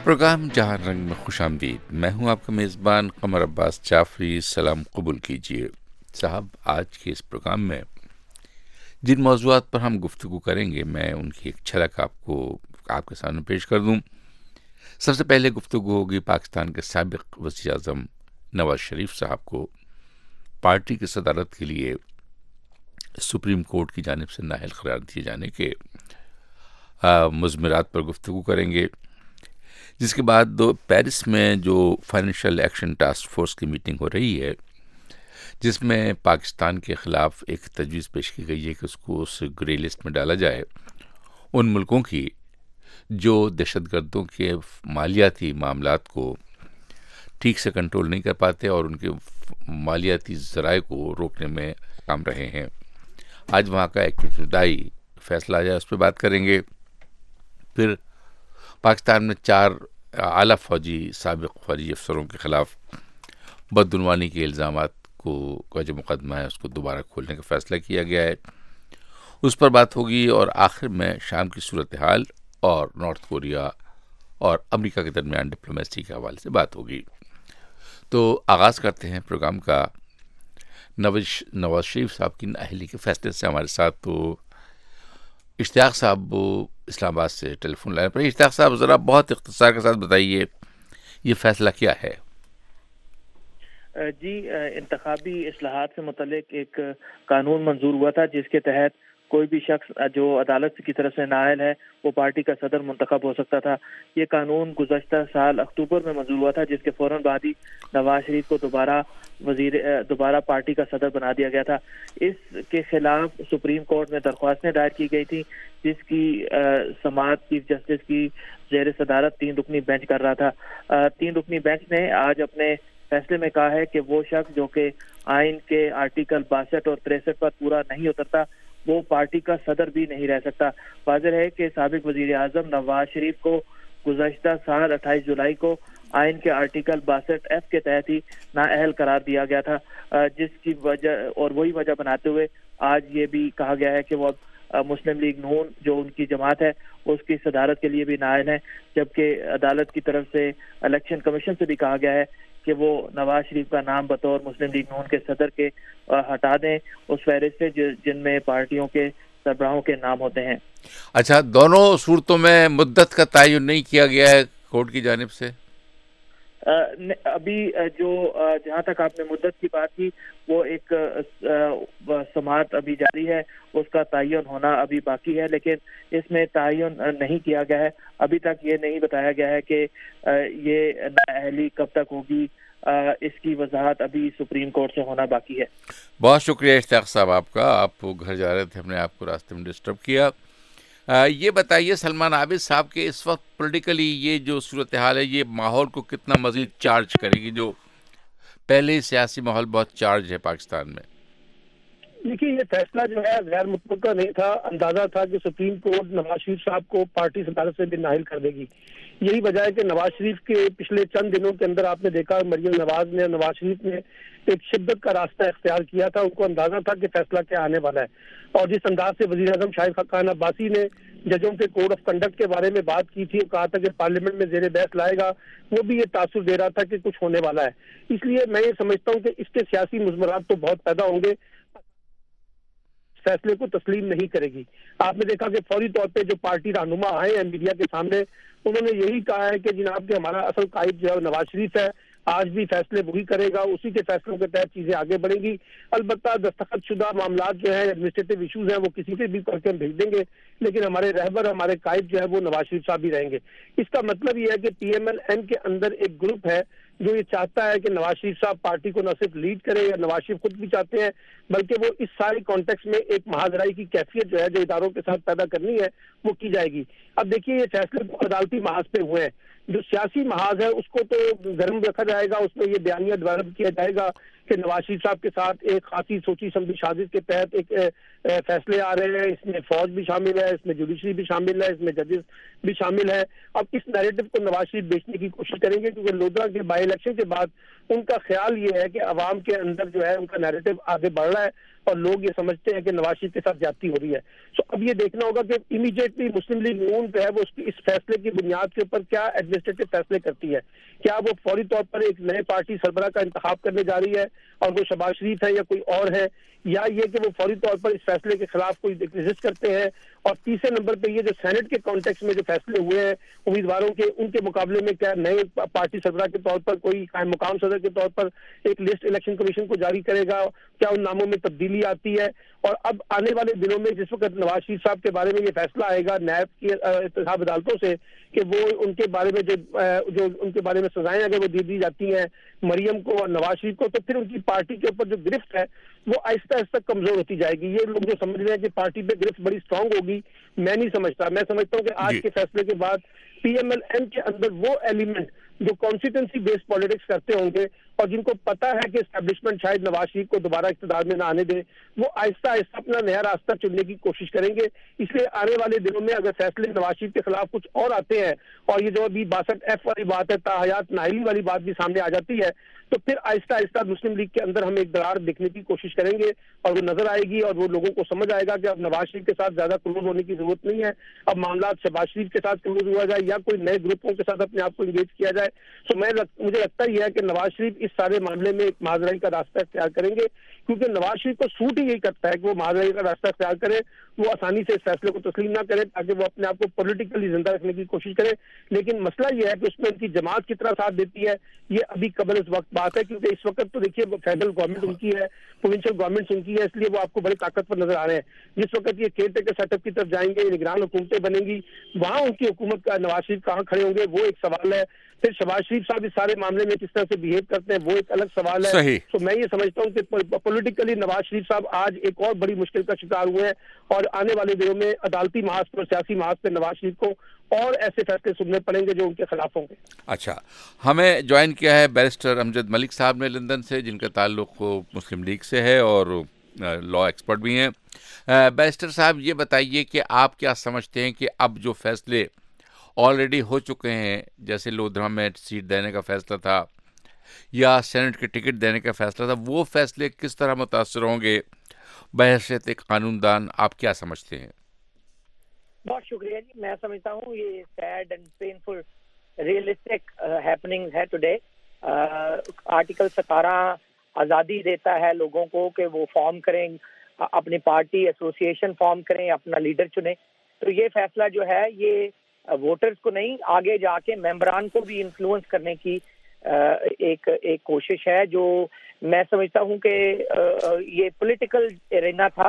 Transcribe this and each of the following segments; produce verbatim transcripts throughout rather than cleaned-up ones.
Programme جہاں رنگ میں خوش آمدید. میں ہوں آپ کا میزبان قمر عباس جعفری. سلام قبول کیجیے. صاحب، آج کے اس پروگرام میں جن موضوعات پر ہم گفتگو کریں گے میں ان کی ایک جھلک آپ کو آپ کے سامنے پیش کر دوں. سب سے پہلے گفتگو ہوگی پاکستان کے سابق وزیر اعظم نواز شریف صاحب کو پارٹی کی صدارت کے لیے سپریم کورٹ کی جانب سے نااہل قرار دیے جانے کے مضمرات پر گفتگو کریں گے. جس کے بعد دو پیرس میں جو فائنینشیل ایکشن ٹاسک فورس کی میٹنگ ہو رہی ہے، جس میں پاکستان کے خلاف ایک تجویز پیش کی گئی ہے کہ اس کو اس گرے لسٹ میں ڈالا جائے ان ملکوں کی جو دہشت گردوں کے مالیاتی معاملات کو ٹھیک سے کنٹرول نہیں کر پاتے اور ان کے مالیاتی ذرائع کو روکنے میں کام رہے ہیں. آج وہاں کا ایک ابتدائی فیصلہ آیا، اس پہ بات کریں گے. پھر پاکستان میں چار اعلیٰ فوجی سابق فوجی افسروں کے خلاف بدعنوانی کے الزامات کو کا جو مقدمہ ہے اس کو دوبارہ کھولنے کا فیصلہ کیا گیا ہے، اس پر بات ہوگی. اور آخر میں شام کی صورتحال اور نارتھ کوریا اور امریکہ کے درمیان ڈپلومیسی کے حوالے سے بات ہوگی. تو آغاز کرتے ہیں پروگرام کا نواز نواز شریف صاحب کی نااہلی کے فیصلے سے. ہمارے ساتھ تو اشتیاق صاحب اسلام آباد سے ٹیلی فون لائن پر. اشتیاق صاحب، ذرا بہت اختصار کے ساتھ بتائیے یہ فیصلہ کیا ہے؟ جی، انتخابی اصلاحات سے متعلق ایک قانون منظور ہوا تھا جس کے تحت کوئی بھی شخص جو عدالت کی طرف سے نااہل ہے وہ پارٹی کا صدر منتخب ہو سکتا تھا. یہ قانون گزشتہ سال اکتوبر میں منظور ہوا تھا، جس کے فوراً بعد ہی نواز شریف کو دوبارہ وزیر دوبارہ پارٹی کا صدر بنا دیا گیا تھا. اس کے خلاف سپریم کورٹ میں درخواستیں دائر کی گئی تھی، جس کی سماعت چیف جسٹس کی زیر صدارت تین رکنی بینچ کر رہا تھا. تین رکنی بینچ نے آج اپنے فیصلے میں کہا ہے کہ وہ شخص جو کہ آئین کے آرٹیکل باسٹھ اور تریسٹھ پر پورا نہیں اترتا وہ پارٹی کا صدر بھی نہیں رہ سکتا. واضح ہے کہ سابق وزیر اعظم نواز شریف کو گزشتہ سال اٹھائیس جولائی کو آئین کے آرٹیکل باسٹھ ایف کے تحت ہی نااہل قرار دیا گیا تھا، جس کی وجہ اور وہی وجہ بناتے ہوئے آج یہ بھی کہا گیا ہے کہ وہ مسلم لیگ نون جو ان کی جماعت ہے اس کی صدارت کے لیے بھی نااہل ہیں. جبکہ عدالت کی طرف سے الیکشن کمیشن سے بھی کہا گیا ہے کہ وہ نواز شریف کا نام بطور مسلم لیگ نون کے صدر کے ہٹا دیں اس فہرست سے جن میں پارٹیوں کے سربراہوں کے نام ہوتے ہیں. اچھا، دونوں صورتوں میں مدت کا تعین نہیں کیا گیا ہے کورٹ کی جانب سے؟ ابھی جو جہاں تک آپ نے مدت کی بات کی وہ ایک سماعت ابھی جاری ہے، اس کا تعین ہونا ابھی باقی ہے، لیکن اس میں تعین نہیں کیا گیا ہے. ابھی تک یہ نہیں بتایا گیا ہے کہ یہ نااہلی کب تک ہوگی. اس کی وضاحت ابھی سپریم کورٹ سے ہونا باقی ہے. بہت شکریہ اشتیاق صاحب آپ کا. آپ گھر جا رہے تھے، ہم نے آپ کو راستے میں ڈسٹرب کیا. یہ بتائیے سلمان عابد صاحب کے اس وقت پولیٹیکلی یہ جو صورتحال ہے یہ ماحول کو کتنا مزید چارج کرے گی، جو پہلے ہی سیاسی ماحول بہت چارج ہے پاکستان میں؟ دیکھیے، یہ فیصلہ جو ہے غیر متوقع نہیں تھا. اندازہ تھا کہ سپریم کورٹ نواز شریف صاحب کو پارٹی صدارت سے بھی نااہل کر دے گی. یہی وجہ ہے کہ نواز شریف کے پچھلے چند دنوں کے اندر آپ نے دیکھا مریم نواز نے نواز شریف نے ایک شدت کا راستہ اختیار کیا تھا. ان کو اندازہ تھا کہ فیصلہ کیا آنے والا ہے، اور جس انداز سے وزیر اعظم شاہد خاقان عباسی نے ججوں کے کوڈ آف کنڈکٹ کے بارے میں بات کی تھی اور کہا تھا کہ پارلیمنٹ میں زیر بحث لائے گا، وہ بھی یہ تاثر دے رہا تھا کہ کچھ ہونے والا ہے. اس لیے میں یہ سمجھتا ہوں کہ اس کے سیاسی مضمرات تو بہت پیدا ہوں گے. فیصلے کو تسلیم نہیں کرے گی. آپ نے دیکھا کہ فوری طور پہ جو پارٹی رہنما آئے ہیں میڈیا کے سامنے، انہوں نے یہی کہا ہے کہ جناب کہ ہمارا اصل قائد جو ہے نواز شریف ہے، آج بھی فیصلے وہی کرے گا، اسی کے فیصلوں کے تحت چیزیں آگے بڑھیں گی. البتہ دستخط شدہ معاملات جو ہیں، ایڈمنسٹریٹو ایشوز ہیں، وہ کسی سے بھی کر کے ہم بھیج دیں گے، لیکن ہمارے رہبر ہمارے قائد جو ہے وہ نواز شریف صاحب ہی رہیں گے. اس کا مطلب یہ ہے کہ پی ایم ایل این کے اندر ایک گروپ ہے جو یہ چاہتا ہے کہ نواز شریف صاحب پارٹی کو نہ صرف لیڈ کرے، یا نواز شریف خود بھی چاہتے ہیں، بلکہ وہ اس ساری کانٹیکس میں ایک مہاجرائی کی کیفیت جو ہے جو اداروں کے ساتھ پیدا کرنی ہے وہ کی جائے گی. اب دیکھیے، یہ فیصلے عدالتی محاذ پہ ہوئے ہیں. جو سیاسی محاذ ہے اس کو تو گرم رکھا جائے گا، اس میں یہ بیانیہ ڈیولپ کیا جائے گا کہ نواز شریف صاحب کے ساتھ ایک خاصی سوچی سمجھی سازش کے تحت ایک فیصلے آ رہے ہیں. اس میں فوج بھی شامل ہے, اس میں جوڈیشری بھی شامل ہے, اس میں ججز بھی شامل ہے. اب اس نیریٹو کو نواز شریف بیچنے کی کوشش کریں گے, کیونکہ لودھرا کے بائی الیکشن کے بعد ان کا خیال یہ ہے کہ عوام کے اندر جو ہے ان کا نیریٹو آگے بڑھ رہا ہے اور لوگ یہ سمجھتے ہیں کہ نواز شریف کے ساتھ زیادتی ہو رہی ہے. سو اب یہ دیکھنا ہوگا کہ امیڈیٹلی مسلم لیگ نون جو ہے وہ اس فیصلے کی بنیاد کے اوپر کیا ایڈمنسٹریٹو فیصلے کرتی ہے. کیا وہ فوری طور پر ایک نئے پارٹی سربراہ کا انتخاب کرنے جا رہی ہے اور وہ شہباز شریف ہے یا کوئی اور ہے, یا یہ کہ وہ فوری طور پر اس فیصلے کے خلاف کوئی ریزسٹ کرتے ہیں. اور تیسرے نمبر پہ یہ جو سینٹ کے کانٹیکس میں جو فیصلے ہوئے ہیں امیدواروں کے, ان کے مقابلے میں کیا نئے پارٹی سربراہ کے طور پر کوئی قائم مقام صدر کے طور پر ایک لسٹ الیکشن کمیشن کو جاری کرے گا, کیا ان ناموں میں تبدیلی آتی ہے. اور اب آنے والے دنوں میں جس وقت نواز شریف صاحب کے بارے میں یہ فیصلہ آئے گا نیب کی انتخاب عدالتوں سے کہ وہ ان کے بارے میں جو جو ان کے بارے میں سزائیں اگر وہ دے دی جاتی ہیں مریم کو اور نواز شریف کو, تو پھر ان کی پارٹی کے اوپر جو گرفت ہے وہ آہستہ آہستہ کمزور ہوتی جائے گی. یہ لوگ جو سمجھ رہے ہیں کہ پارٹی پہ گرفت بڑی اسٹرانگ ہوگی, میں نہیں سمجھتا. میں سمجھتا ہوں کہ آج کے فیصلے کے بعد پی ایم ایل این کے اندر وہ ایلیمنٹ جو کانسٹیٹوینسی بیس پالیٹکس کرتے ہوں گے اور جن کو پتا ہے کہ اسٹیبلشمنٹ شاید نواز شریف کو دوبارہ اقتدار میں نہ آنے دے, وہ آہستہ آہستہ اپنا نیا راستہ چننے کی کوشش کریں گے. اس لیے آنے والے دنوں میں اگر فیصلے نواز شریف کے خلاف کچھ اور آتے ہیں اور یہ جو ابھی باسٹھ ایف والی بات ہے, تاحیات نااہلی والی بات بھی سامنے آ جاتی ہے, تو پھر آہستہ آہستہ مسلم لیگ کے اندر ہم ایک درار دیکھنے کی کوشش کریں گے اور وہ نظر آئے گی اور وہ لوگوں کو سمجھ آئے گا کہ اب نواز شریف کے ساتھ زیادہ کلوز ہونے کی ضرورت نہیں ہے. اب معاملات شہباز شریف کے ساتھ کلوز ہوا جائے یا کوئی نئے گروپوں کے ساتھ اپنے آپ کو انگیج کیا جائے. سو میں مجھے لگتا ہی ہے کہ نواز شریف اس سارے معاملے میں ایک معذرائی کا راستہ اختیار کریں گے, کیونکہ نواز شریف کو سوٹ ہی یہی کرتا ہے کہ وہ معذرائی کا راستہ اختیار کرے, وہ آسانی سے اس فیصلے کو تسلیم نہ کرے تاکہ وہ اپنے آپ کو پولیٹیکلی زندہ رکھنے کی کوشش کرے. لیکن مسئلہ یہ ہے کہ اس میں ان کی جماعت کتنا ساتھ دیتی ہے یہ ابھی قبل اس وقت بات ہے, کیونکہ اس وقت تو دیکھیے فیڈرل گورنمنٹ ان کی ہے, پروونشل گورنمنٹ ان کی ہے, اس لیے وہ آپ کو بڑے طاقتور نظر آ رہے ہیں. جس وقت یہ کیئر ٹیکر سیٹ اپ کی طرف جائیں گے, نگران حکومتیں بنیں گی, وہاں ان کی حکومت کا نواز شریف کہاں کھڑے ہوں گے وہ ایک سوال ہے. پھر شہباز شریف صاحب اس سارے معاملے میں کس طرح سے بہیو کرتے ہیں وہ ایک الگ سوال ہے. تو میں یہ سمجھتا ہوں کہ پولیٹیکلی نواز شریف صاحب آج ایک اور بڑی مشکل کا شکار ہوئے ہیں اور آنے والے دنوں میں عدالتی محاذ پر, سیاسی محاذ پر نواز شریف کو اور ایسے فیصلے سننے پڑیں گے جو ان کے خلاف ہوں گے. اچھا, ہمیں جوائن کیا ہے بیرسٹر امجد ملک صاحب نے لندن سے, جن کا تعلق مسلم لیگ سے ہے اور لا ایکسپرٹ بھی ہیں. بیرسٹر صاحب یہ بتائیے کہ آپ کیا سمجھتے ہیں کہ اب جو فیصلے آلریڈی ہو چکے ہیں, جیسے لودھرا میں سیٹ دینے کا فیصلہ تھا یا سینٹ کے ٹکٹ دینے کا فیصلہ تھا, وہ فیصلے کس طرح متاثر ہوں گے بحیثیت ایک قانون دان, آپ کیا سمجھتے ہیں؟ بہت شکریہ جی. میں سمجھتا ہوں یہ sad and painful realistic happening ہے ٹوڈے. آرٹیکل ستارہ آزادی دیتا ہے لوگوں کو کہ وہ فارم کریں, اپنی پارٹی ایسوسیشن فارم کریں, اپنا لیڈر چنیں. تو یہ فیصلہ جو ہے یہ ووٹرز کو نہیں, آگے جا کے ممبران کو بھی انفلوئنس کرنے کی ایک ایک کوشش ہے, جو میں سمجھتا ہوں کہ یہ پولیٹیکل ایرینا تھا.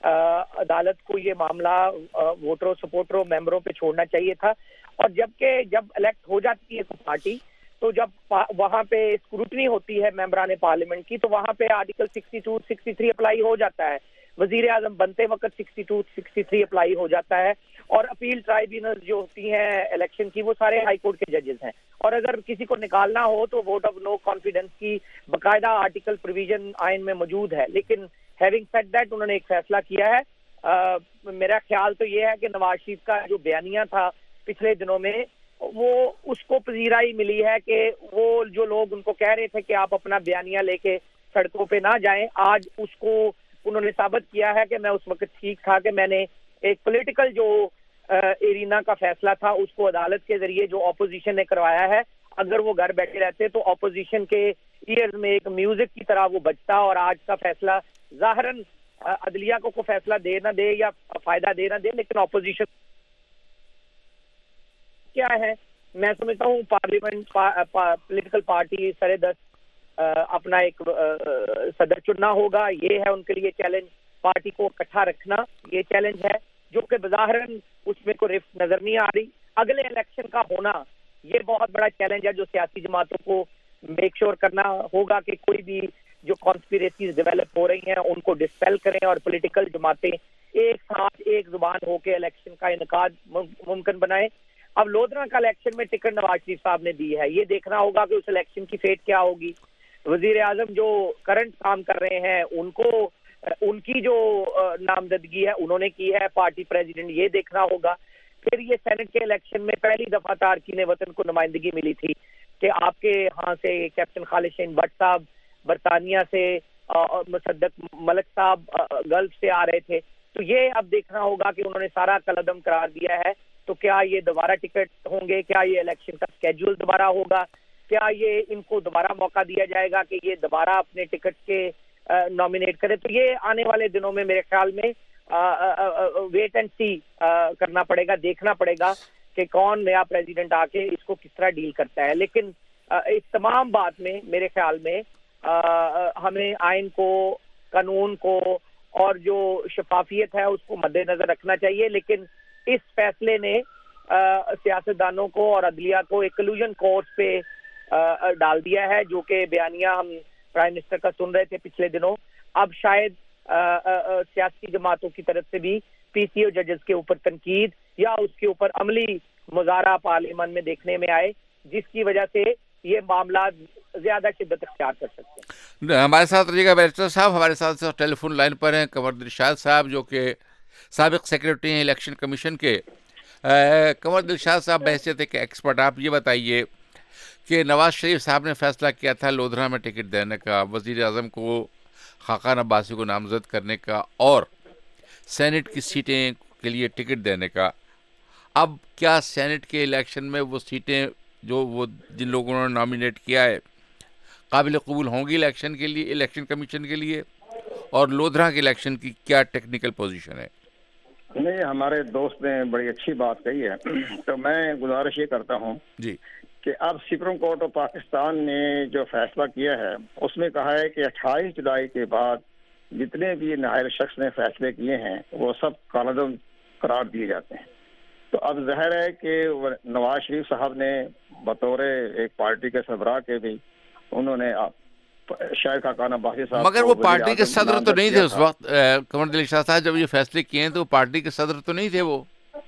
عدالت کو یہ معاملہ ووٹروں, سپورٹروں, ممبروں پہ چھوڑنا چاہیے تھا. اور جبکہ جب الیکٹ ہو جاتی ہے کوئی پارٹی تو جب وہاں پہ اسکروٹنی ہوتی ہے ممبران پارلیمنٹ کی, تو وہاں پہ article sixty two sixty three apply ہو جاتا ہے. وزیر اعظم بنتے وقت sixty two sixty three apply ہو جاتا ہے. اور اپیل ٹرائبیونل جو ہوتی ہیں الیکشن کی وہ سارے ہائی کورٹ کے ججز ہیں. اور اگر کسی کو نکالنا ہو تو ووٹ آف نو کانفیڈنس کی باقاعدہ آرٹیکل پروویژن آئین میں موجود ہے. لیکن ہیونگ سیڈ دیٹ انہوں نے ایک فیصلہ کیا ہے. آ, میرا خیال تو یہ ہے کہ نواز شریف کا جو بیانیہ تھا پچھلے دنوں میں وہ اس کو پذیرائی ملی ہے کہ وہ جو لوگ ان کو کہہ رہے تھے کہ آپ اپنا بیانیہ لے کے سڑکوں پہ نہ جائیں, آج اس کو انہوں نے ثابت کیا ہے کہ میں اس وقت ٹھیک تھا کہ میں نے ایک پولیٹیکل جو ایرینا کا فیصلہ تھا اس کو عدالت کے ذریعے جو اپوزیشن نے کروایا ہے, اگر وہ گھر بیٹھے رہتے تو اپوزیشن کے ایئرز میں ایک میوزک کی طرح وہ بجتا. اور آج کا فیصلہ ظاہراً عدلیہ کو کوئی فیصلہ دے نہ دے یا فائدہ دے نہ دے, لیکن اپوزیشن کیا ہے, میں سمجھتا ہوں پارلیمنٹ پولیٹیکل پارٹی سرے دست اپنا ایک صدر چننا ہوگا. یہ ہے ان کے لیے چیلنج, پارٹی کو اکٹھا رکھنا یہ چیلنج ہے, جو کہ بظاہراً اس میں کوئی رفت نظر نہیں آ رہی. اگلے الیکشن کا ہونا یہ بہت بڑا چیلنج ہے جو سیاسی جماعتوں کو میک شور کرنا ہوگا کہ کوئی بھی جو کانسپیریسیز ڈیولپ ہو رہی ہیں ان کو ڈسپیل کریں اور پولیٹیکل جماعتیں ایک ساتھ ایک زبان ہو کے الیکشن کا انعقاد ممکن بنائیں. اب لودھرا کا الیکشن میں ٹکٹ نواز شریف صاحب نے دی ہے, یہ دیکھنا ہوگا کہ اس الیکشن کی فیٹ کیا ہوگی. وزیر اعظم جو کرنٹ کام کر رہے ہیں ان کو ان کی جو نامزدگی ہے انہوں نے کی ہے، پارٹی پریزیڈنٹ یہ دیکھنا ہوگا. پھر یہ سینٹ کے الیکشن میں پہلی دفعہ تارکین وطن کو نمائندگی ملی تھی کہ آپ کے ہاں سے کیپٹن خالد شاہین بٹ صاحب برطانیہ سے، مصدق ملک صاحب گلف سے آ رہے تھے. تو یہ اب دیکھنا ہوگا کہ انہوں نے سارا کالعدم قرار دیا ہے، تو کیا یہ دوبارہ ٹکٹ ہوں گے، کیا یہ الیکشن کا اسکیڈول دوبارہ ہوگا، کیا یہ ان کو دوبارہ موقع دیا جائے گا کہ یہ دوبارہ اپنے ٹکٹ کے نامینیٹ کرے. تو یہ آنے والے دنوں میں میرے خیال میں ویٹ اینڈ سی کرنا پڑے گا، دیکھنا پڑے گا کہ کون نیا پریزیڈنٹ آ کے اس کو کس طرح ڈیل کرتا ہے. لیکن اس تمام بات میں میرے خیال میں ہمیں آئین کو، قانون کو اور جو شفافیت ہے اس کو مد نظر رکھنا چاہیے. لیکن اس فیصلے نے سیاستدانوں کو اور عدلیہ کو ایک کلوژن کورس پہ ڈال دیا ہے، جو کہ بیانیہ ہم پرائم منسٹر کا سن رہے تھے پچھلے دنوں. اب شاید سیاسی جماعتوں کی طرف سے بھی پی سی او ججز کے اوپر تنقید یا اس کے اوپر عملی مظاہرہ پارلیمان میں دیکھنے میں آئے، جس کی وجہ سے یہ معاملات زیادہ شدت اختیار کر سکتے ہیں. ہمارے ساتھ رہیے گا بیرسٹر صاحب، ہمارے ساتھ ٹیلی فون لائن پر ہیں قمر دلشاد صاحب جو کہ سابق سیکرٹری ہیں الیکشن کمیشن کے. قمر دلشاد صاحب بحیثیت ایک ایکسپرٹ آپ یہ بتائیے کہ نواز شریف صاحب نے فیصلہ کیا تھا لودھرا میں ٹکٹ دینے کا، وزیر اعظم کو خاقان عباسی کو نامزد کرنے کا اور سینٹ کی سیٹیں کے لیے ٹکٹ دینے کا. اب کیا سینٹ کے الیکشن میں وہ سیٹیں جو وہ جن لوگوں نے نامینیٹ کیا ہے قابل قبول ہوں گی الیکشن کے لیے، الیکشن کمیشن کے لیے؟ اور لودھرا کے الیکشن کی کیا ٹیکنیکل پوزیشن ہے؟ نہیں، ہمارے دوست نے بڑی اچھی بات کہی ہے، تو میں گزارش یہ کرتا ہوں جی کہ اب سپریم کورٹ آف پاکستان نے جو فیصلہ کیا ہے اس میں کہا ہے کہ اٹھائیس جولائی کے بعد جتنے بھی نائب شخص نے فیصلے کیے ہیں وہ سب کالعدم قرار دیے جاتے ہیں. تو اب ظاہر ہے کہ نواز شریف صاحب نے بطور ایک پارٹی کے سربراہ کے بھی انہوں نے شاید خاقان عباسی صاحب، مگر وہ پارٹی کے صدر تو نہیں تھے اس وقت. قمر دلشاد صاحب جب یہ فیصلے کیے ہیں تو پارٹی کے صدر تو نہیں تھے وہ؟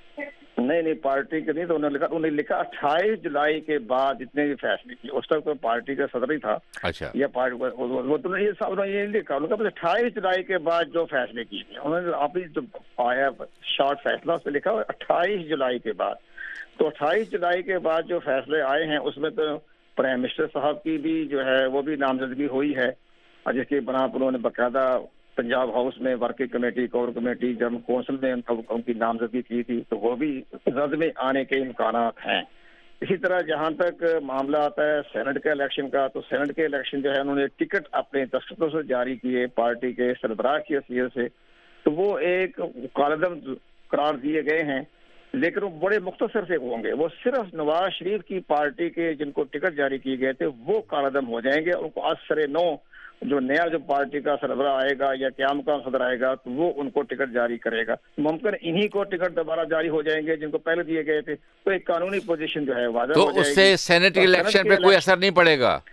نہیں نہیں پارٹی کے نہیں، تو انہوں نے لکھا انہوں نے لکھا اٹھائیس جولائی کے بعد جتنے بھی فیصلے کیے، اس تک تو پارٹی کا صدر ہی تھا. اچھا، یہ پارٹی وہ تو یہ لکھا انہوں نے اٹھائیس جولائی کے بعد جو فیصلے کیے انہوں نے آپ جو آیا شارٹ فیصلہ اس پہ لکھا اٹھائیس جولائی کے بعد. تو اٹھائیس جولائی کے بعد جو فیصلے آئے ہیں اس میں تو پرائم منسٹر صاحب کی بھی جو ہے وہ بھی نامزدگی ہوئی ہے، اور جس کے بنا پر انہوں نے باقاعدہ پنجاب ہاؤس میں working committee, core committee, general council میں ان کی نامزدگی کی تھی، تو وہ بھی زد میں آنے کے امکانات ہیں. اسی طرح جہاں تک معاملہ آتا ہے سینٹ کے الیکشن کا، تو سینٹ کے الیکشن جو ہے انہوں نے ٹکٹ اپنے دستخطوں سے جاری کیے پارٹی کے سربراہ کی حیثیت سے، تو وہ ایک کالعدم قرار دیے گئے ہیں. لیکن وہ بڑے مختصر سے ہوں گے، وہ صرف نواز شریف کی پارٹی کے جن کو ٹکٹ جاری کیے گئے تھے وہ کالعدم ہو جائیں گے. ان کو از سر نو جو نیا جو پارٹی کا سربراہ آئے گا یا قیام کا صدر آئے گا تو وہ ان کو ٹکٹ جاری کرے گا. ممکن انہی کو ٹکٹ دوبارہ جاری ہو جائیں گے جن کو پہلے دیے گئے تھے. تو ایک قانونی پوزیشن جو ہے واضح ہو جائے گی. تو اس سے سینٹ الیکشن پہ کوئی اثر نہیں پڑے گا؟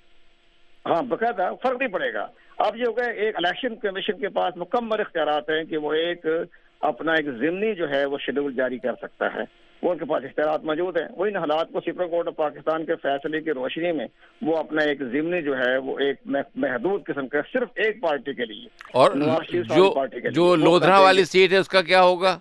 ہاں باقاعدہ فرق نہیں پڑے گا. اب یہ ہو گیا ایک الیکشن کمیشن کے پاس مکمل اختیارات ہیں کہ وہ ایک اپنا ایک ضمنی جو ہے وہ شیڈول جاری کر سکتا ہے، وہ ان کے پاس اختیارات موجود ہیں. وہ ان حالات کو سپریم کورٹ آف پاکستان کے فیصلے کی روشنی میں وہ اپنا ایک ضمنی جو ہے وہ ایک محدود قسم کا صرف ایک پارٹی کے لیے، اور جو جو لودھرا والی سیٹ ہے اس کا کیا ہوگا؟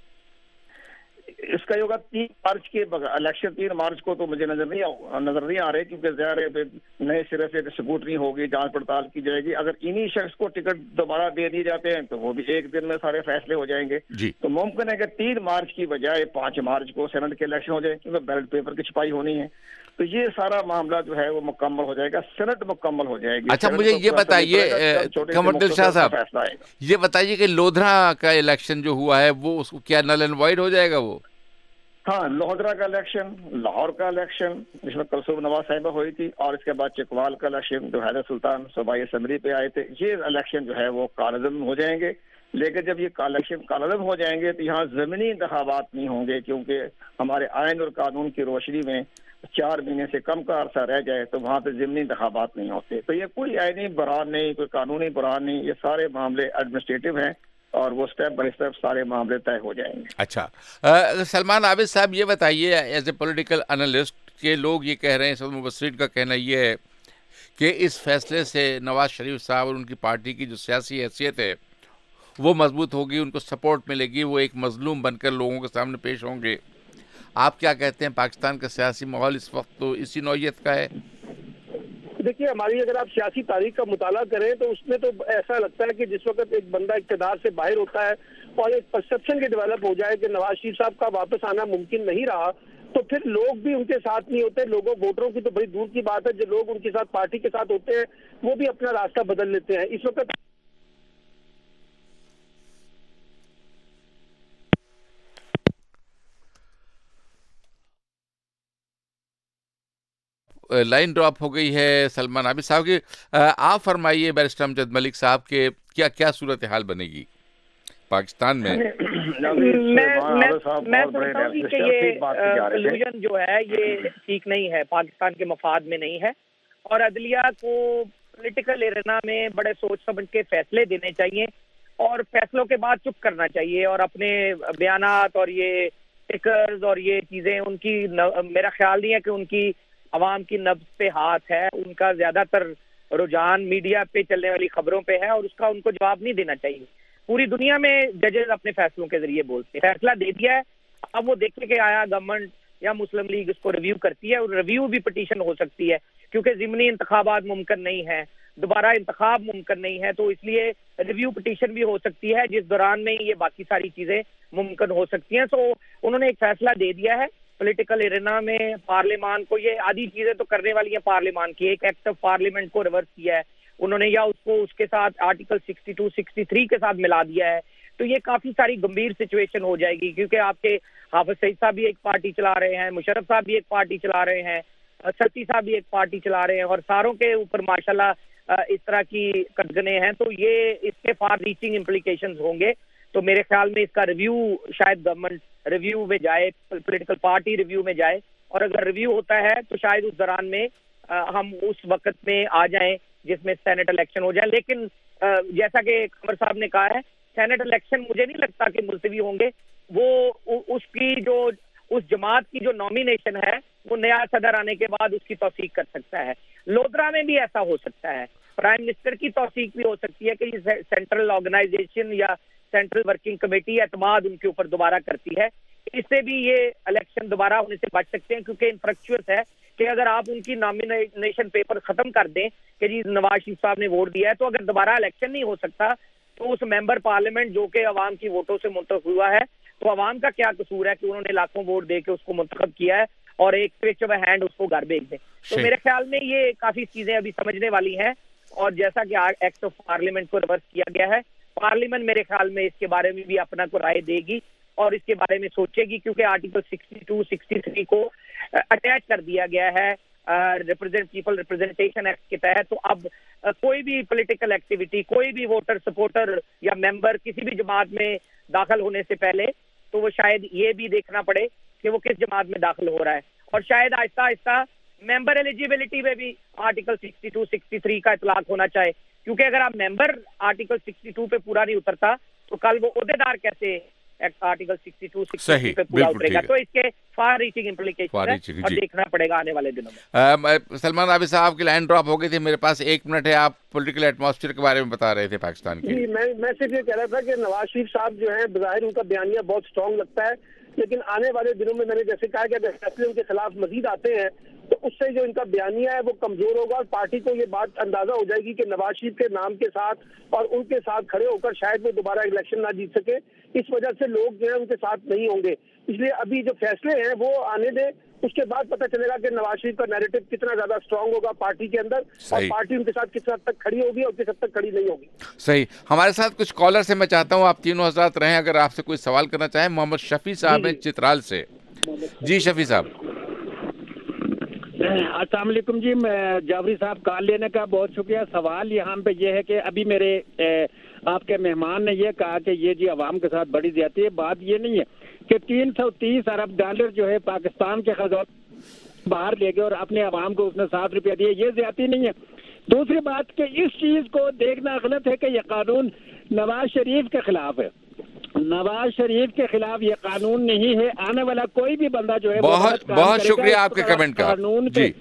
اس کا یہ ہوگا تین مارچ کے الیکشن تین مارچ کو تو مجھے نظر نہیں نظر نہیں آ رہے، کیونکہ ظاہر ہے نئے سرے سے سکوٹنی ہوگی، جانچ پڑتال کی جائے گی. اگر انہی شخص کو ٹکٹ دوبارہ دے دیے جاتے ہیں تو وہ بھی ایک دن میں سارے فیصلے ہو جائیں گے. جی. تو ممکن ہے کہ تین مارچ کی بجائے پانچ مارچ کو سینٹ کے الیکشن ہو جائے، کیونکہ بیلٹ پیپر کی چھپائی ہونی ہے. تو یہ سارا معاملہ جو ہے وہ مکمل ہو جائے گا، سینٹ مکمل ہو جائے گی. اچھا مجھے یہ بتائیے قمر دلشاد صاحب، یہ بتائیے کہ لودھرا کا الیکشن جو ہوا ہے وہ اس کو کیا نل اینڈ وائڈ ہو جائے گا؟ وہ ہاں لودھرا کا الیکشن، لاہور کا الیکشن جس میں کلثوم نواز صاحبہ ہوئی تھی، اور اس کے بعد چکوال کا الیکشن جو حیدر سلطان صوبائی اسمبلی پہ آئے تھے، یہ الیکشن جو ہے وہ کالعدم ہو جائیں گے. لیکن جب یہ الیکشن کالعدم ہو جائیں گے تو یہاں زمینی انتخابات نہیں ہوں گے، کیونکہ ہمارے آئین اور قانون کی روشنی میں چار مہینے سے کم کا عرصہ رہ جائے تو وہاں پہ ضمنی انتخابات نہیں ہوتے. تو یہ کوئی آئینی بحران نہیں، کوئی قانونی بحران نہیں، یہ سارے معاملے ایڈمنسٹریٹو ہیں اور وہ سٹیپ بائی سٹیپ سارے معاملے طے ہو جائیں گے. اچھا سلمان عابد صاحب یہ بتائیے ایز اے پولیٹیکل انالسٹ کہ لوگ یہ کہہ رہے ہیں، سب مبصرین کا کہنا یہ ہے کہ اس فیصلے سے نواز شریف صاحب اور ان کی پارٹی کی جو سیاسی حیثیت ہے وہ مضبوط ہوگی, ان کو سپورٹ ملے گی, وہ ایک مظلوم بن کر لوگوں کے سامنے پیش ہوں گے. آپ کیا کہتے ہیں, پاکستان کا سیاسی ماحول اس وقت تو اسی نوعیت کا ہے؟ دیکھیے, ہماری اگر آپ سیاسی تاریخ کا مطالعہ کریں تو اس میں تو ایسا لگتا ہے کہ جس وقت ایک بندہ اقتدار سے باہر ہوتا ہے اور ایک پرسپشن کے ڈیولپ ہو جائے کہ نواز شریف صاحب کا واپس آنا ممکن نہیں رہا, تو پھر لوگ بھی ان کے ساتھ نہیں ہوتے. لوگوں ووٹروں کی تو بڑی دور کی بات ہے, جو لوگ ان کے ساتھ پارٹی کے ساتھ ہوتے ہیں وہ بھی اپنا راستہ بدل لیتے ہیں. اس وقت لائن ڈراپ ہو گئی ہے سلمان عابد صاحب کی. آپ فرمائیے بیرسٹر امجد ملک صاحب کے کیا کیا صورتحال بنے گی پاکستان میں؟ میں سمجھتا ہوں کہ یہ کنکلوژن جو ہے یہ ٹھیک نہیں ہے, پاکستان کے مفاد میں نہیں ہے, اور عدلیہ کو پولیٹیکل ایرینا میں بڑے سوچ سمجھ کے فیصلے دینے چاہیے اور فیصلوں کے بعد چپ کرنا چاہیے, اور اپنے بیانات اور یہ ٹکرز اور یہ چیزیں ان کی میرا خیال نہیں ہے کہ ان کی عوام کی نبض پہ ہاتھ ہے. ان کا زیادہ تر رجحان میڈیا پہ چلنے والی خبروں پہ ہے اور اس کا ان کو جواب نہیں دینا چاہیے. پوری دنیا میں ججز اپنے فیصلوں کے ذریعے بولتے ہیں, فیصلہ دے دیا ہے, اب وہ دیکھیں کہ آیا گورنمنٹ یا مسلم لیگ اس کو ریویو کرتی ہے, اور ریویو بھی پٹیشن ہو سکتی ہے کیونکہ ضمنی انتخابات ممکن نہیں ہیں, دوبارہ انتخاب ممکن نہیں ہے, تو اس لیے ریویو پٹیشن بھی ہو سکتی ہے جس دوران میں یہ باقی ساری چیزیں ممکن ہو سکتی ہیں. تو انہوں نے ایک فیصلہ دے دیا ہے پولیٹیکل ایرینا میں. پارلیمان کو یہ آدھی چیزیں تو کرنے والی ہیں پارلیمان کی, ایک ایکٹ آف پارلیمنٹ کو ریورس کیا ہے انہوں نے, یا اس کو اس کے ساتھ article sixty two sixty three کے ساتھ ملا دیا ہے. تو یہ کافی ساری گمبھیر سچویشن ہو جائے گی, کیونکہ آپ کے حافظ سعید صاحب بھی ایک پارٹی چلا رہے ہیں, مشرف صاحب بھی ایک پارٹی چلا رہے ہیں, ستی صاحب بھی ایک پارٹی چلا رہے ہیں, اور ساروں کے اوپر ماشاءاللہ اس طرح کی قدغنیں ہیں. تو یہ اس کے فار ریچنگ امپلیکیشنز ہوں گے. تو میرے خیال میں اس کا ریویو شاید گورنمنٹ ریویو میں جائے, پولیٹیکل پارٹی ریویو میں جائے, اور اگر ریویو ہوتا ہے تو شاید اس دوران میں ہم اس وقت میں آ جائیں جس میں سینٹ الیکشن ہو جائے. لیکن جیسا کہ قمر صاحب نے کہا ہے, سینٹ الیکشن مجھے نہیں لگتا کہ ملتوی ہوں گے. وہ اس کی جو اس جماعت کی جو نامینیشن ہے وہ نیا صدر آنے کے بعد اس کی توثیق کر سکتا ہے. لودرا میں بھی ایسا ہو سکتا ہے, پرائم منسٹر کی توثیق بھی ہو سکتی ہے کہ یہ سینٹرل آرگنائزیشن یا سینٹرل ورکنگ کمیٹی اعتماد ان کے اوپر دوبارہ کرتی ہے. اس سے بھی یہ الیکشن دوبارہ ہونے سے بچ سکتے ہیں, کیونکہ انفریکچوئس ہے کہ اگر آپ ان کی نامینیشن پیپر ختم کر دیں کہ جی نواز شریف صاحب نے ووٹ دیا ہے, تو اگر دوبارہ الیکشن نہیں ہو سکتا تو اس ممبر پارلیمنٹ جو کہ عوام کی ووٹوں سے منتخب ہوا ہے, تو عوام کا کیا قصور ہے کہ انہوں نے لاکھوں ووٹ دے کے اس کو منتخب کیا ہے اور ایک سوئچ آف ہینڈ اس کو گھر بھیج دیں. تو میرے خیال میں یہ کافی چیزیں ابھی سمجھنے والی ہیں, اور جیسا کہ ایکٹ آف پارلیمنٹ کو ریورس کیا گیا ہے, پارلیمنٹ میرے خیال میں اس کے بارے میں بھی اپنا کو رائے دے گی اور اس کے بارے میں سوچے گی, کیونکہ article sixty two sixty three کو اٹیچ کر دیا گیا ہے ریپرزینٹ پیپل ریپرزنٹیشن ایکٹ کے تحت. تو اب کوئی بھی پولیٹیکل ایکٹیویٹی, کوئی بھی ووٹر سپورٹر یا ممبر کسی بھی جماعت میں داخل ہونے سے پہلے تو وہ شاید یہ بھی دیکھنا پڑے کہ وہ کس جماعت میں داخل ہو رہا ہے, اور شاید آہستہ آہستہ ممبر ایلیجیبلٹی میں بھی article sixty two sixty three کا اطلاق ہونا چاہے, کیونکہ اگر آپ ممبر آرٹیکل سکسٹی ٹو پہ پورا نہیں اترتا تو کل وہ عہدیدار کیسے article sixty two sixty three پہ پورا اترے گا. تو اس کے فار ریچنگ امپلیکیشن ہے اور دیکھنا پڑے گا آنے والے دنوں میں. سلمان عابد صاحب کی لائن ڈراپ ہو گئی تھی, میرے پاس ایک منٹ ہے, آپ پولیٹیکل ایٹماسفیئر کے بارے میں بتا رہے تھے پاکستان کے. جی میں میں صرف یہ کہہ رہا تھا کہ نواز شریف صاحب جو ہیں بظاہر ان کا بیانیہ بہت اسٹرانگ لگتا ہے, لیکن آنے والے دنوں میں میں نے جیسے کہا کہ اگر فیصلے ان کے خلاف مزید آتے ہیں تو اس سے جو ان کا بیانیہ ہے وہ کمزور ہوگا, اور پارٹی کو یہ بات اندازہ ہو جائے گی کہ نواز شریف کے نام کے ساتھ اور ان کے ساتھ کھڑے ہو کر شاید وہ دوبارہ الیکشن نہ جیت سکے. اس وجہ سے لوگ جو ہیں ان کے ساتھ نہیں ہوں گے. اس لیے ابھی جو فیصلے ہیں وہ آنے دیں, اس کے بعد پتہ چلے گا کہ نواز شریف کا نیریٹو کتنا زیادہ اسٹرانگ ہوگا پارٹی کے اندر, اور پارٹی ان کے ساتھ کس حد تک کھڑی ہوگی اور کس حد تک کھڑی نہیں ہوگی. صحیح. ہمارے ساتھ کچھ کالر سے میں چاہتا ہوں آپ تینوں حضرات رہیں, اگر آپ سے کوئی سوال کرنا چاہیں. محمد شفیع صاحب ہیں چترال سے. جی شفیع صاحب. السلام علیکم. جی میں جعفری صاحب کال لینے کا بہت شکریہ. سوال یہاں پہ یہ ہے کہ ابھی میرے آپ کے مہمان نے یہ کہا کہ یہ جی عوام کے ساتھ بڑی زیادتی ہے. بات یہ نہیں ہے کہ تین سو تیس ارب ڈالر جو ہے پاکستان کے خزانہ باہر لے گئے اور اپنے عوام کو اس نے سات روپیہ دیے, یہ زیادتی نہیں ہے. دوسری بات کہ اس چیز کو دیکھنا غلط ہے کہ یہ قانون نواز شریف کے خلاف ہے. نواز شریف کے خلاف یہ قانون نہیں ہے. آنے والا کوئی بھی بندہ جو ہے بہت بہت شکریہ آپ کے کمنٹ کا. قانون پہ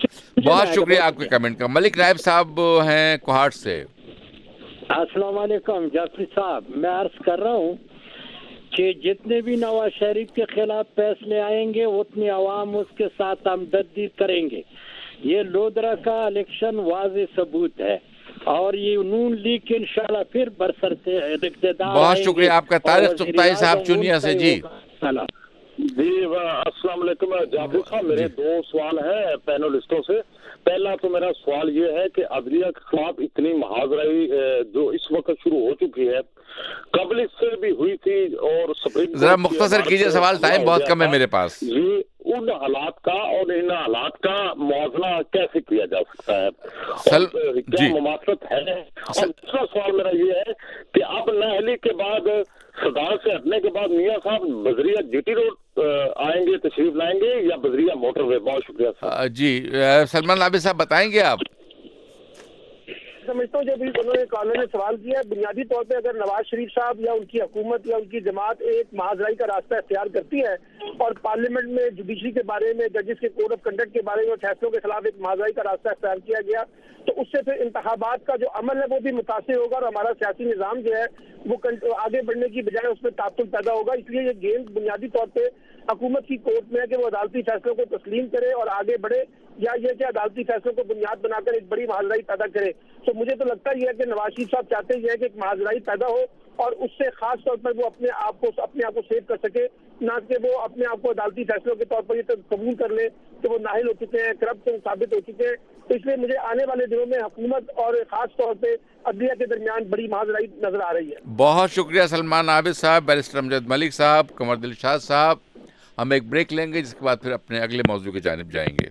بہت شکریہ آپ کے کمنٹ کا. ملک نائب صاحب ہیں کوہاٹ سے. السلام علیکم جعفری صاحب, میں عرض کر رہا ہوں کہ جتنے بھی نواز شریف کے خلاف فیصلے آئیں گے اتنی عوام اس کے ساتھ ہمدردی کریں گے. یہ لودرا کا الیکشن واضح ثبوت ہے, اور یہ نون لیگ انشاءاللہ پھر برسرتے اقتدار. بہت شکریہ آپ کا. طارق چغتائی صاحب چونیا سے. جی جی السلام علیکم جعفری صاحب, میرے دو سوال ہیں پینلسٹوں سے. پہلا تو میرا سوال یہ ہے کہ عدلیہ کے خلاف اتنی محاذرائی جو اس وقت شروع ہو چکی ہے, قبل اس سے بھی ہوئی تھی, اور سپریم ذرا مختصر کیجئے سوال, ٹائم بہت کم ہے میرے پاس. جی ان حالات کا اور ان حالات کا موازنہ کیسے کیا جا سکتا ہے, سل... کیا مماثلت ہے؟ اور دوسرا سوال میرا یہ ہے کہ اب نااہلی کے بعد صدارت سے ہٹنے کے بعد میاں صاحب بذریعہ جی ٹی روڈ آئیں گے, تشریف لائیں گے, یا بذریعہ موٹر وے؟ بہت شکریہ سر. جی سلمان عابد صاحب بتائیں گے آپ؟ سمجھتا ہوں جب انہوں نے قانون نے سوال کیا ہے, بنیادی طور پہ اگر نواز شریف صاحب یا ان کی حکومت یا ان کی جماعت ایک محاذرائی کا راستہ اختیار کرتی ہے اور پارلیمنٹ میں جوڈیشری کے بارے میں, ججز کے کوڈ آف کنڈکٹ کے بارے میں فیصلوں کے خلاف ایک محاذرائی کا راستہ اختیار کیا گیا, تو اس سے پھر انتخابات کا جو عمل ہے وہ بھی متاثر ہوگا, اور ہمارا سیاسی نظام جو ہے وہ آگے بڑھنے کی بجائے اس میں تعطل پیدا ہوگا. اس لیے یہ گیم بنیادی طور پہ حکومت کی کورٹ میں ہے کہ وہ عدالتی فیصلوں کو تسلیم کرے اور آگے بڑھے, یا یہ کہ عدالتی فیصلوں کو بنیاد بنا کر ایک بڑی محاذرائی پیدا کرے. تو مجھے تو لگتا یہ ہے کہ نواز شریف صاحب چاہتے یہ ہے کہ ایک محاذرائی پیدا ہو, اور اس سے خاص طور پر وہ اپنے آپ کو اپنے آپ کو سیو کر سکے, نہ کہ وہ اپنے آپ کو عدالتی فیصلوں کے طور پر یہ قبول کر لے کہ وہ نااہل ہو چکے ہیں, کرپٹ ثابت ہو چکے ہیں. تو اس لیے مجھے آنے والے دنوں میں حکومت اور خاص طور پہ عدلیہ کے درمیان بڑی محاذرائی نظر آ رہی ہے. بہت شکریہ سلمان عابد صاحب, بیرسٹر امجد ملک صاحب, قمر دلشاد صاحب. ہم ایک بریک لیں گے, جس کے بعد پھر اپنے اگلے موضوع کی جانب جائیں گے.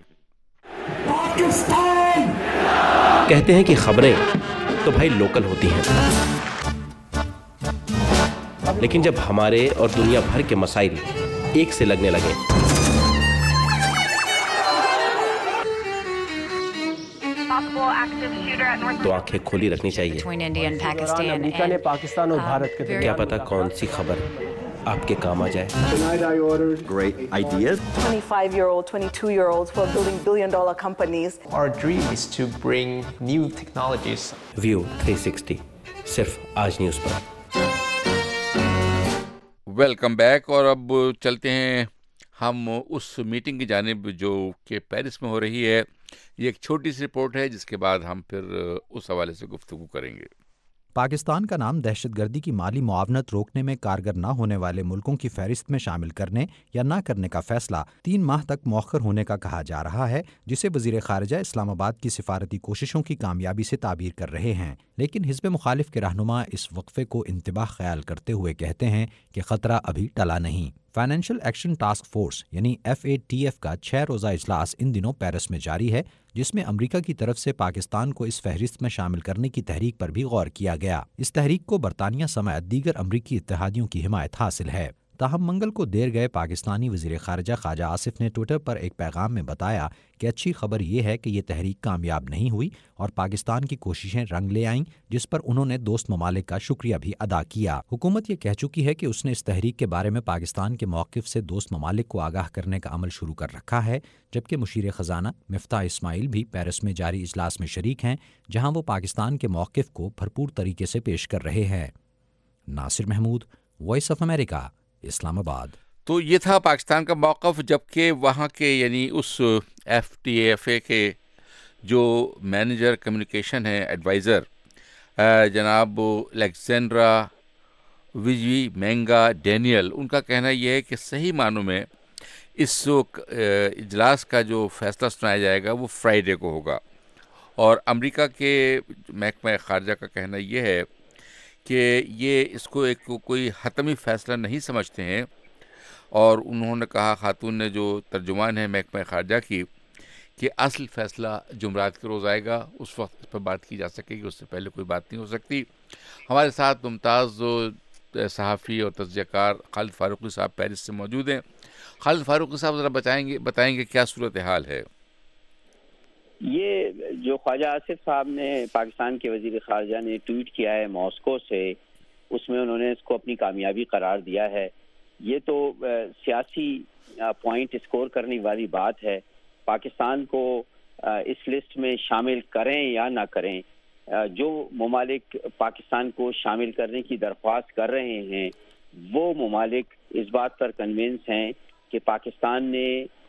کہتے ہیں کہ خبریں تو بھائی لوکل ہوتی ہیں, لیکن جب ہمارے اور دنیا بھر کے مسائل ایک سے لگنے لگے تو آنکھیں کھولی رکھنی چاہیے. امریکہ نے پاکستان اور بھارت کے کیا پتا کون سی خبر آپ کے کام آ جائے. Great ideas. twenty-five-year-old, twenty-two-year-olds who are building billion-dollar companies. Our dream is to bring new technologies. View three sixty صرف آج نیوز پر. Welcome back. اور اب چلتے ہیں ہم اس میٹنگ کی جانب جو کہ پیرس میں ہو رہی ہے. یہ ایک چھوٹی سی رپورٹ ہے, جس کے بعد ہم پھر اس حوالے سے گفتگو کریں گے. پاکستان کا نام دہشت گردی کی مالی معاونت روکنے میں کارگر نہ ہونے والے ملکوں کی فہرست میں شامل کرنے یا نہ کرنے کا فیصلہ تین ماہ تک مؤخر ہونے کا کہا جا رہا ہے, جسے وزیر خارجہ اسلام آباد کی سفارتی کوششوں کی کامیابی سے تعبیر کر رہے ہیں. لیکن حزب مخالف کے رہنما اس وقفے کو انتباہ خیال کرتے ہوئے کہتے ہیں کہ خطرہ ابھی ٹلا نہیں. فائنینشل ایکشن ٹاسک فورس یعنی ایف اے ٹی ایف کا چھ روزہ اجلاس ان دنوں پیرس میں جاری ہے, جس میں امریکہ کی طرف سے پاکستان کو اس فہرست میں شامل کرنے کی تحریک پر بھی غور کیا گیا. اس تحریک کو برطانیہ سمیت دیگر امریکی اتحادیوں کی حمایت حاصل ہے. تاہم منگل کو دیر گئے پاکستانی وزیر خارجہ خواجہ آصف نے ٹویٹر پر ایک پیغام میں بتایا کہ اچھی خبر یہ ہے کہ یہ تحریک کامیاب نہیں ہوئی اور پاکستان کی کوششیں رنگ لے آئیں, جس پر انہوں نے دوست ممالک کا شکریہ بھی ادا کیا. حکومت یہ کہہ چکی ہے کہ اس نے اس تحریک کے بارے میں پاکستان کے موقف سے دوست ممالک کو آگاہ کرنے کا عمل شروع کر رکھا ہے, جبکہ مشیر خزانہ مفتاح اسماعیل بھی پیرس میں جاری اجلاس میں شریک ہیں, جہاں وہ پاکستان کے موقف کو بھرپور طریقے سے پیش کر رہے ہیں. Nasir Mahmood, voice of America, Islamabad. تو یہ تھا پاکستان کا موقف, جبکہ وہاں کے یعنی اس ایف ٹی ایف اے کے جو مینیجر کمیونیکیشن ہیں, ایڈوائزر جناب الیگزینڈرا ویجی مینگا ڈینیل, ان کا کہنا یہ ہے کہ صحیح معنوں میں اس اجلاس کا جو فیصلہ سنایا جائے گا وہ فرائیڈے کو ہوگا. اور امریکہ کے محکمہ خارجہ کا کہنا یہ ہے کہ یہ اس کو ایک کوئی حتمی فیصلہ نہیں سمجھتے ہیں, اور انہوں نے کہا, خاتون نے جو ترجمان ہے محکمہ خارجہ کی, کہ اصل فیصلہ جمعرات کے روز آئے گا, اس وقت اس پر بات کی جا سکے گی, اس سے پہلے کوئی بات نہیں ہو سکتی. ہمارے ساتھ ممتاز صحافی اور تجزیہ کار خالد فاروقی صاحب پیرس سے موجود ہیں. خالد فاروقی صاحب ذرا بتائیں گے بتائیں گے کیا صورتحال ہے؟ یہ جو خواجہ آصف صاحب نے پاکستان کے وزیر خارجہ نے ٹویٹ کیا ہے ماسکو سے, اس میں انہوں نے اس کو اپنی کامیابی قرار دیا ہے. یہ تو سیاسی پوائنٹ اسکور کرنے والی بات ہے. پاکستان کو اس لسٹ میں شامل کریں یا نہ کریں، جو ممالک پاکستان کو شامل کرنے کی درخواست کر رہے ہیں وہ ممالک اس بات پر کنونس ہیں کہ پاکستان نے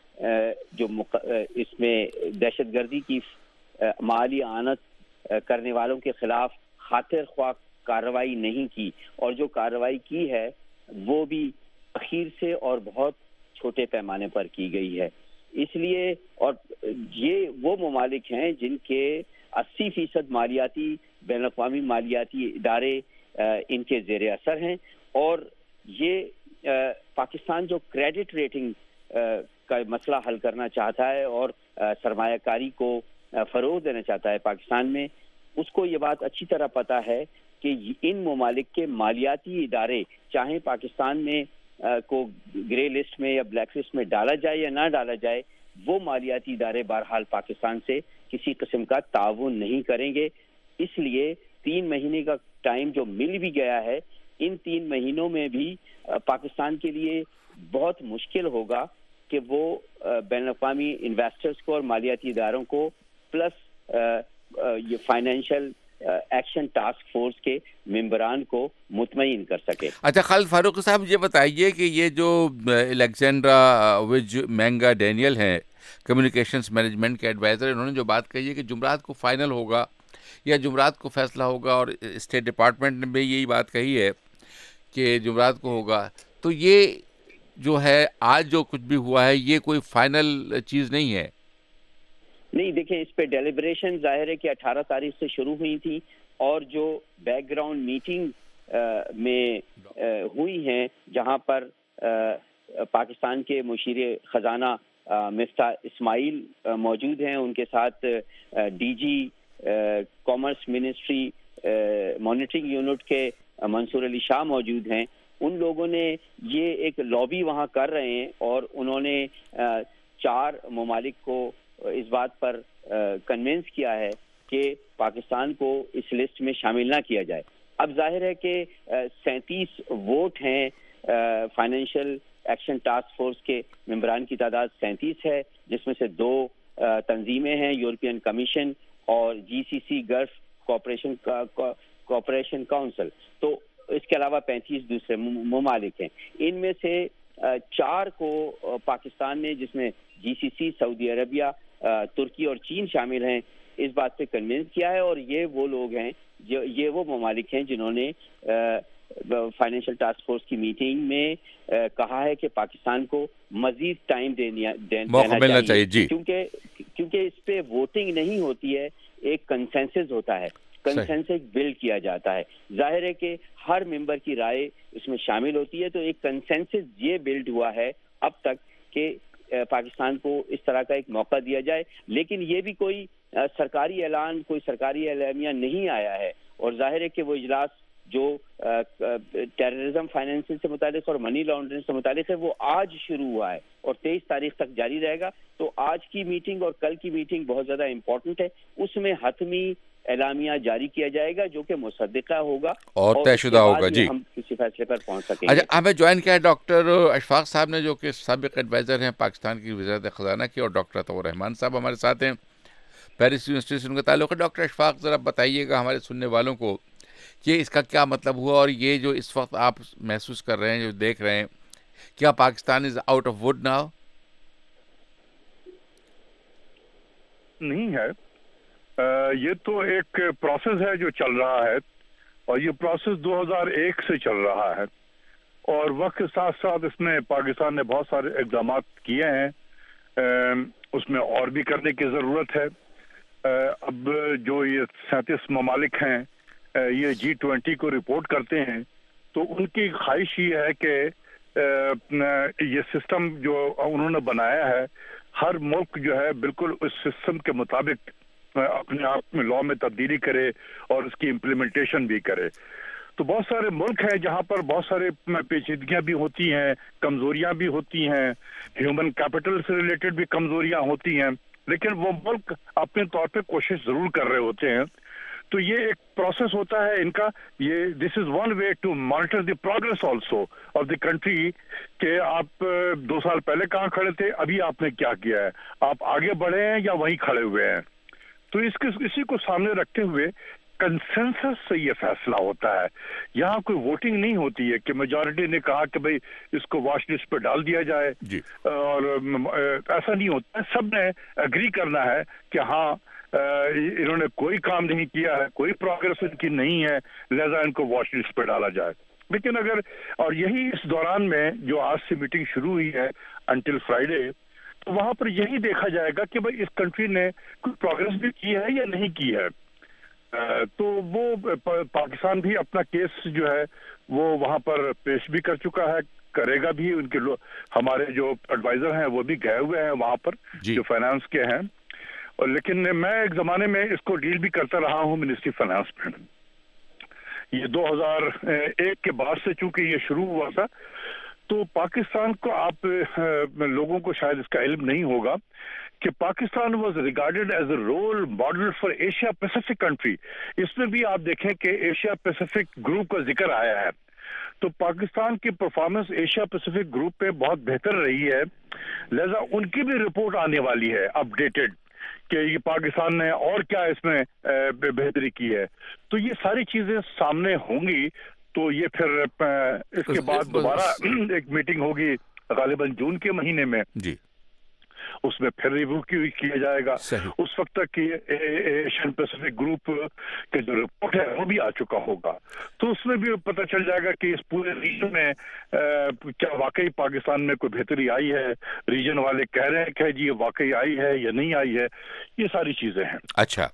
جو اس میں دہشت گردی کی مالی اعانت کرنے والوں کے خلاف خاطر خواہ کارروائی نہیں کی، اور جو کارروائی کی ہے وہ بھی تاخیر سے اور بہت چھوٹے پیمانے پر کی گئی ہے. اس لیے اور یہ وہ ممالک ہیں جن کے اسی فیصد مالیاتی بین الاقوامی مالیاتی ادارے ان کے زیر اثر ہیں، اور یہ پاکستان جو کریڈٹ ریٹنگ کا مسئلہ حل کرنا چاہتا ہے اور سرمایہ کاری کو فروغ دینا چاہتا ہے پاکستان میں، اس کو یہ بات اچھی طرح پتہ ہے کہ ان ممالک کے مالیاتی ادارے چاہے پاکستان میں کو گرے لسٹ میں یا بلیک لسٹ میں ڈالا جائے یا نہ ڈالا جائے، وہ مالیاتی ادارے بہرحال پاکستان سے کسی قسم کا تعاون نہیں کریں گے. اس لیے تین مہینے کا ٹائم جو مل بھی گیا ہے، ان تین مہینوں میں بھی پاکستان کے لیے بہت مشکل ہوگا کہ وہ بین الاقوامی انویسٹرز کو اور مالیاتی اداروں کو پلس یہ فائنینشیل ایکشن ٹاسک فورس کے ممبران کو مطمئن کر سکے. اچھا خالد فاروق صاحب یہ بتائیے کہ یہ جو الیگزینڈرا وج مینگا ڈینیل ہیں کمیونیکیشنز مینجمنٹ کے ایڈوائزر، انہوں نے جو بات کہی ہے کہ جمعرات کو فائنل ہوگا یا جمعرات کو فیصلہ ہوگا، اور اسٹیٹ ڈپارٹمنٹ نے بھی یہی بات کہی ہے کہ جمعرات کو ہوگا، تو یہ جو ہے آج جو کچھ بھی ہوا ہے یہ کوئی فائنل چیز نہیں ہے. نہیں دیکھیں، اس پہ ڈیلیبریشن ظاہر ہے کہ اٹھارہ تاریخ سے شروع ہوئی تھی، اور جو بیک گراؤنڈ میٹنگ میں ہوئی ہیں جہاں پر پاکستان کے مشیر خزانہ مفتاح اسماعیل موجود ہیں، ان کے ساتھ D G commerce ministry monitoring unit کے منصور علی شاہ موجود ہیں. ان لوگوں نے یہ ایک لابی وہاں کر رہے ہیں، اور انہوں نے چار ممالک کو اس بات پر کنونس کیا ہے کہ پاکستان کو اس لسٹ میں شامل نہ کیا جائے. اب ظاہر ہے کہ سینتیس ووٹ ہیں، فائنینشیل ایکشن ٹاسک فورس کے ممبران کی تعداد سینتیس ہے، جس میں سے دو تنظیمیں ہیں، یورپین کمیشن اور G C C Gulf cooperation cooperation council, تو اس کے علاوہ پینتیس دوسرے ممالک ہیں. ان میں سے چار کو پاکستان نے، جس میں جی سی سی، سعودی عربیہ، ترکی اور چین شامل ہیں، اس بات پہ کنونس کیا ہے، اور یہ وہ لوگ ہیں جو یہ وہ ممالک ہیں جنہوں نے فائنینشیل ٹاسک فورس کی میٹنگ میں کہا ہے کہ پاکستان کو مزید ٹائم دینا چاہیے، جی، کیونکہ کیونکہ اس پہ ووٹنگ نہیں ہوتی ہے، ایک کنسنسس ہوتا ہے، کنسنسس بلڈ کیا جاتا ہے. ظاہر ہے کہ ہر ممبر کی رائے اس میں شامل ہوتی ہے، تو ایک کنسنسس یہ بلڈ ہوا ہے اب تک کہ پاکستان کو اس طرح کا ایک موقع دیا جائے. لیکن یہ بھی کوئی سرکاری اعلان، کوئی سرکاری اعلامیہ نہیں آیا ہے، اور ظاہر ہے کہ وہ اجلاس جو ٹیررزم فائنینسنگ سے متعلق اور منی لانڈرنگ سے متعلق ہے وہ آج شروع ہوا ہے اور تیئیس تاریخ تک جاری رہے گا. تو آج کی میٹنگ اور کل کی میٹنگ بہت زیادہ امپورٹنٹ ہے، اس میں حتمی اعلامیہ جاری کیا جائے گا جو کہ مصدقہ ہوگا اور طے شدہ ہوگا. جی، ہم کسی فیصلے پر پہنچ سکیں گے. اچھا، ہمیں جوائن کیا ہے ڈاکٹر اشفاق صاحب نے، جو کہ سابق ایڈوائزر ہیں پاکستان کی وزارت خزانہ کی، اور ڈاکٹر عطاء الرحمان صاحب ہمارے ساتھ ہیں، پیرس یونیورسٹی سے ان کا تعلق ہے. ڈاکٹر اشفاق، ذرا بتائیے گا ہمارے سننے والوں کو کہ اس کا کیا مطلب ہوا، اور یہ جو اس وقت آپ محسوس کر رہے ہیں، جو دیکھ رہے ہیں، کیا Pakistan is out of wood now? نہیں ہے، یہ تو ایک پروسیس ہے جو چل رہا ہے، اور یہ پروسیس دو ہزار ایک سے چل رہا ہے، اور وقت کے ساتھ ساتھ اس میں پاکستان نے بہت سارے اقدامات کیے ہیں، اس میں اور بھی کرنے کی ضرورت ہے. اب جو یہ سینتیس ممالک ہیں یہ جی ٹوینٹی کو رپورٹ کرتے ہیں، تو ان کی خواہش یہ ہے کہ یہ سسٹم جو انہوں نے بنایا ہے، ہر ملک جو ہے بالکل اس سسٹم کے مطابق اپنے آپ میں لا میں تبدیلی کرے اور اس کی امپلیمنٹیشن بھی کرے. تو بہت سارے ملک ہیں جہاں پر بہت سارے پیچیدگیاں بھی ہوتی ہیں، کمزوریاں بھی ہوتی ہیں، ہیومن کیپٹل سے ریلیٹڈ بھی کمزوریاں ہوتی ہیں، لیکن وہ ملک اپنے طور پہ کوشش ضرور کر رہے ہوتے ہیں. تو یہ ایک پروسیس ہوتا ہے ان کا. یہ this is one way to monitor the progress also of the country کہ آپ دو سال پہلے کہاں کھڑے تھے, ابھی آپ نے کیا کیا ہے, آپ آگے بڑھے ہیں یا وہیں کھڑے ہوئے ہیں. تو اس اسی کو سامنے رکھتے ہوئے کنسنسس سے یہ فیصلہ ہوتا ہے. یہاں کوئی ووٹنگ نہیں ہوتی ہے کہ میجورٹی نے کہا کہ بھئی اس کو واش لسٹ پہ ڈال دیا جائے جی. اور ایسا نہیں ہوتا ہے, سب نے اگری کرنا ہے کہ ہاں انہوں نے کوئی کام نہیں کیا ہے, کوئی پروگرس ان کی نہیں ہے, لہذا ان کو واش لسٹ پہ ڈالا جائے. لیکن اگر اور یہی اس دوران میں جو آج سے میٹنگ شروع ہوئی ہے انٹل فرائیڈے, تو وہاں پر یہی دیکھا جائے گا کہ بھئی اس کنٹری نے کوئی پروگرس بھی کی ہے یا نہیں کی ہے. تو وہ پاکستان بھی اپنا کیس جو ہے وہ وہاں پر پیش بھی کر چکا ہے, کرے گا بھی. ان کے ہمارے جو ایڈوائزر ہیں وہ بھی گئے ہوئے ہیں وہاں پر جو فائنانس کے ہیں. اور لیکن میں ایک زمانے میں اس کو ڈیل بھی کرتا رہا ہوں منسٹری فائنانس میں. یہ دو ہزار ایک کے بعد سے چونکہ یہ شروع ہوا تھا, تو پاکستان کو آپ لوگوں کو شاید اس کا علم نہیں ہوگا کہ Pakistan was regarded as a role model for Asia Pacific country. اس میں بھی آپ دیکھیں کہ ایشیا پیسیفک گروپ کا ذکر آیا ہے. تو پاکستان کی پرفارمنس ایشیا پیسیفک گروپ پہ بہت بہتر رہی ہے, لہذا ان کی بھی رپورٹ آنے والی ہے اپ ڈیٹڈ کہ یہ پاکستان نے اور کیا اس میں بہتری کی ہے. تو یہ ساری چیزیں سامنے ہوں گی. تو یہ پھر اس کے بعد دوبارہ ایک میٹنگ ہوگی غالباً جون کے مہینے میں جی, اس میں پھر ریویو کیا جائے گا. اس وقت تک کی ایشین پیسیفک گروپ کے جو رپورٹ ہے وہ بھی آ چکا ہوگا. تو اس میں بھی پتہ چل جائے گا کہ اس پورے ریجن میں کیا واقعی پاکستان میں کوئی بہتری آئی ہے. ریجن والے کہہ رہے ہیں کہ جی یہ واقعی آئی ہے یا نہیں آئی ہے. یہ ساری چیزیں ہیں. اچھا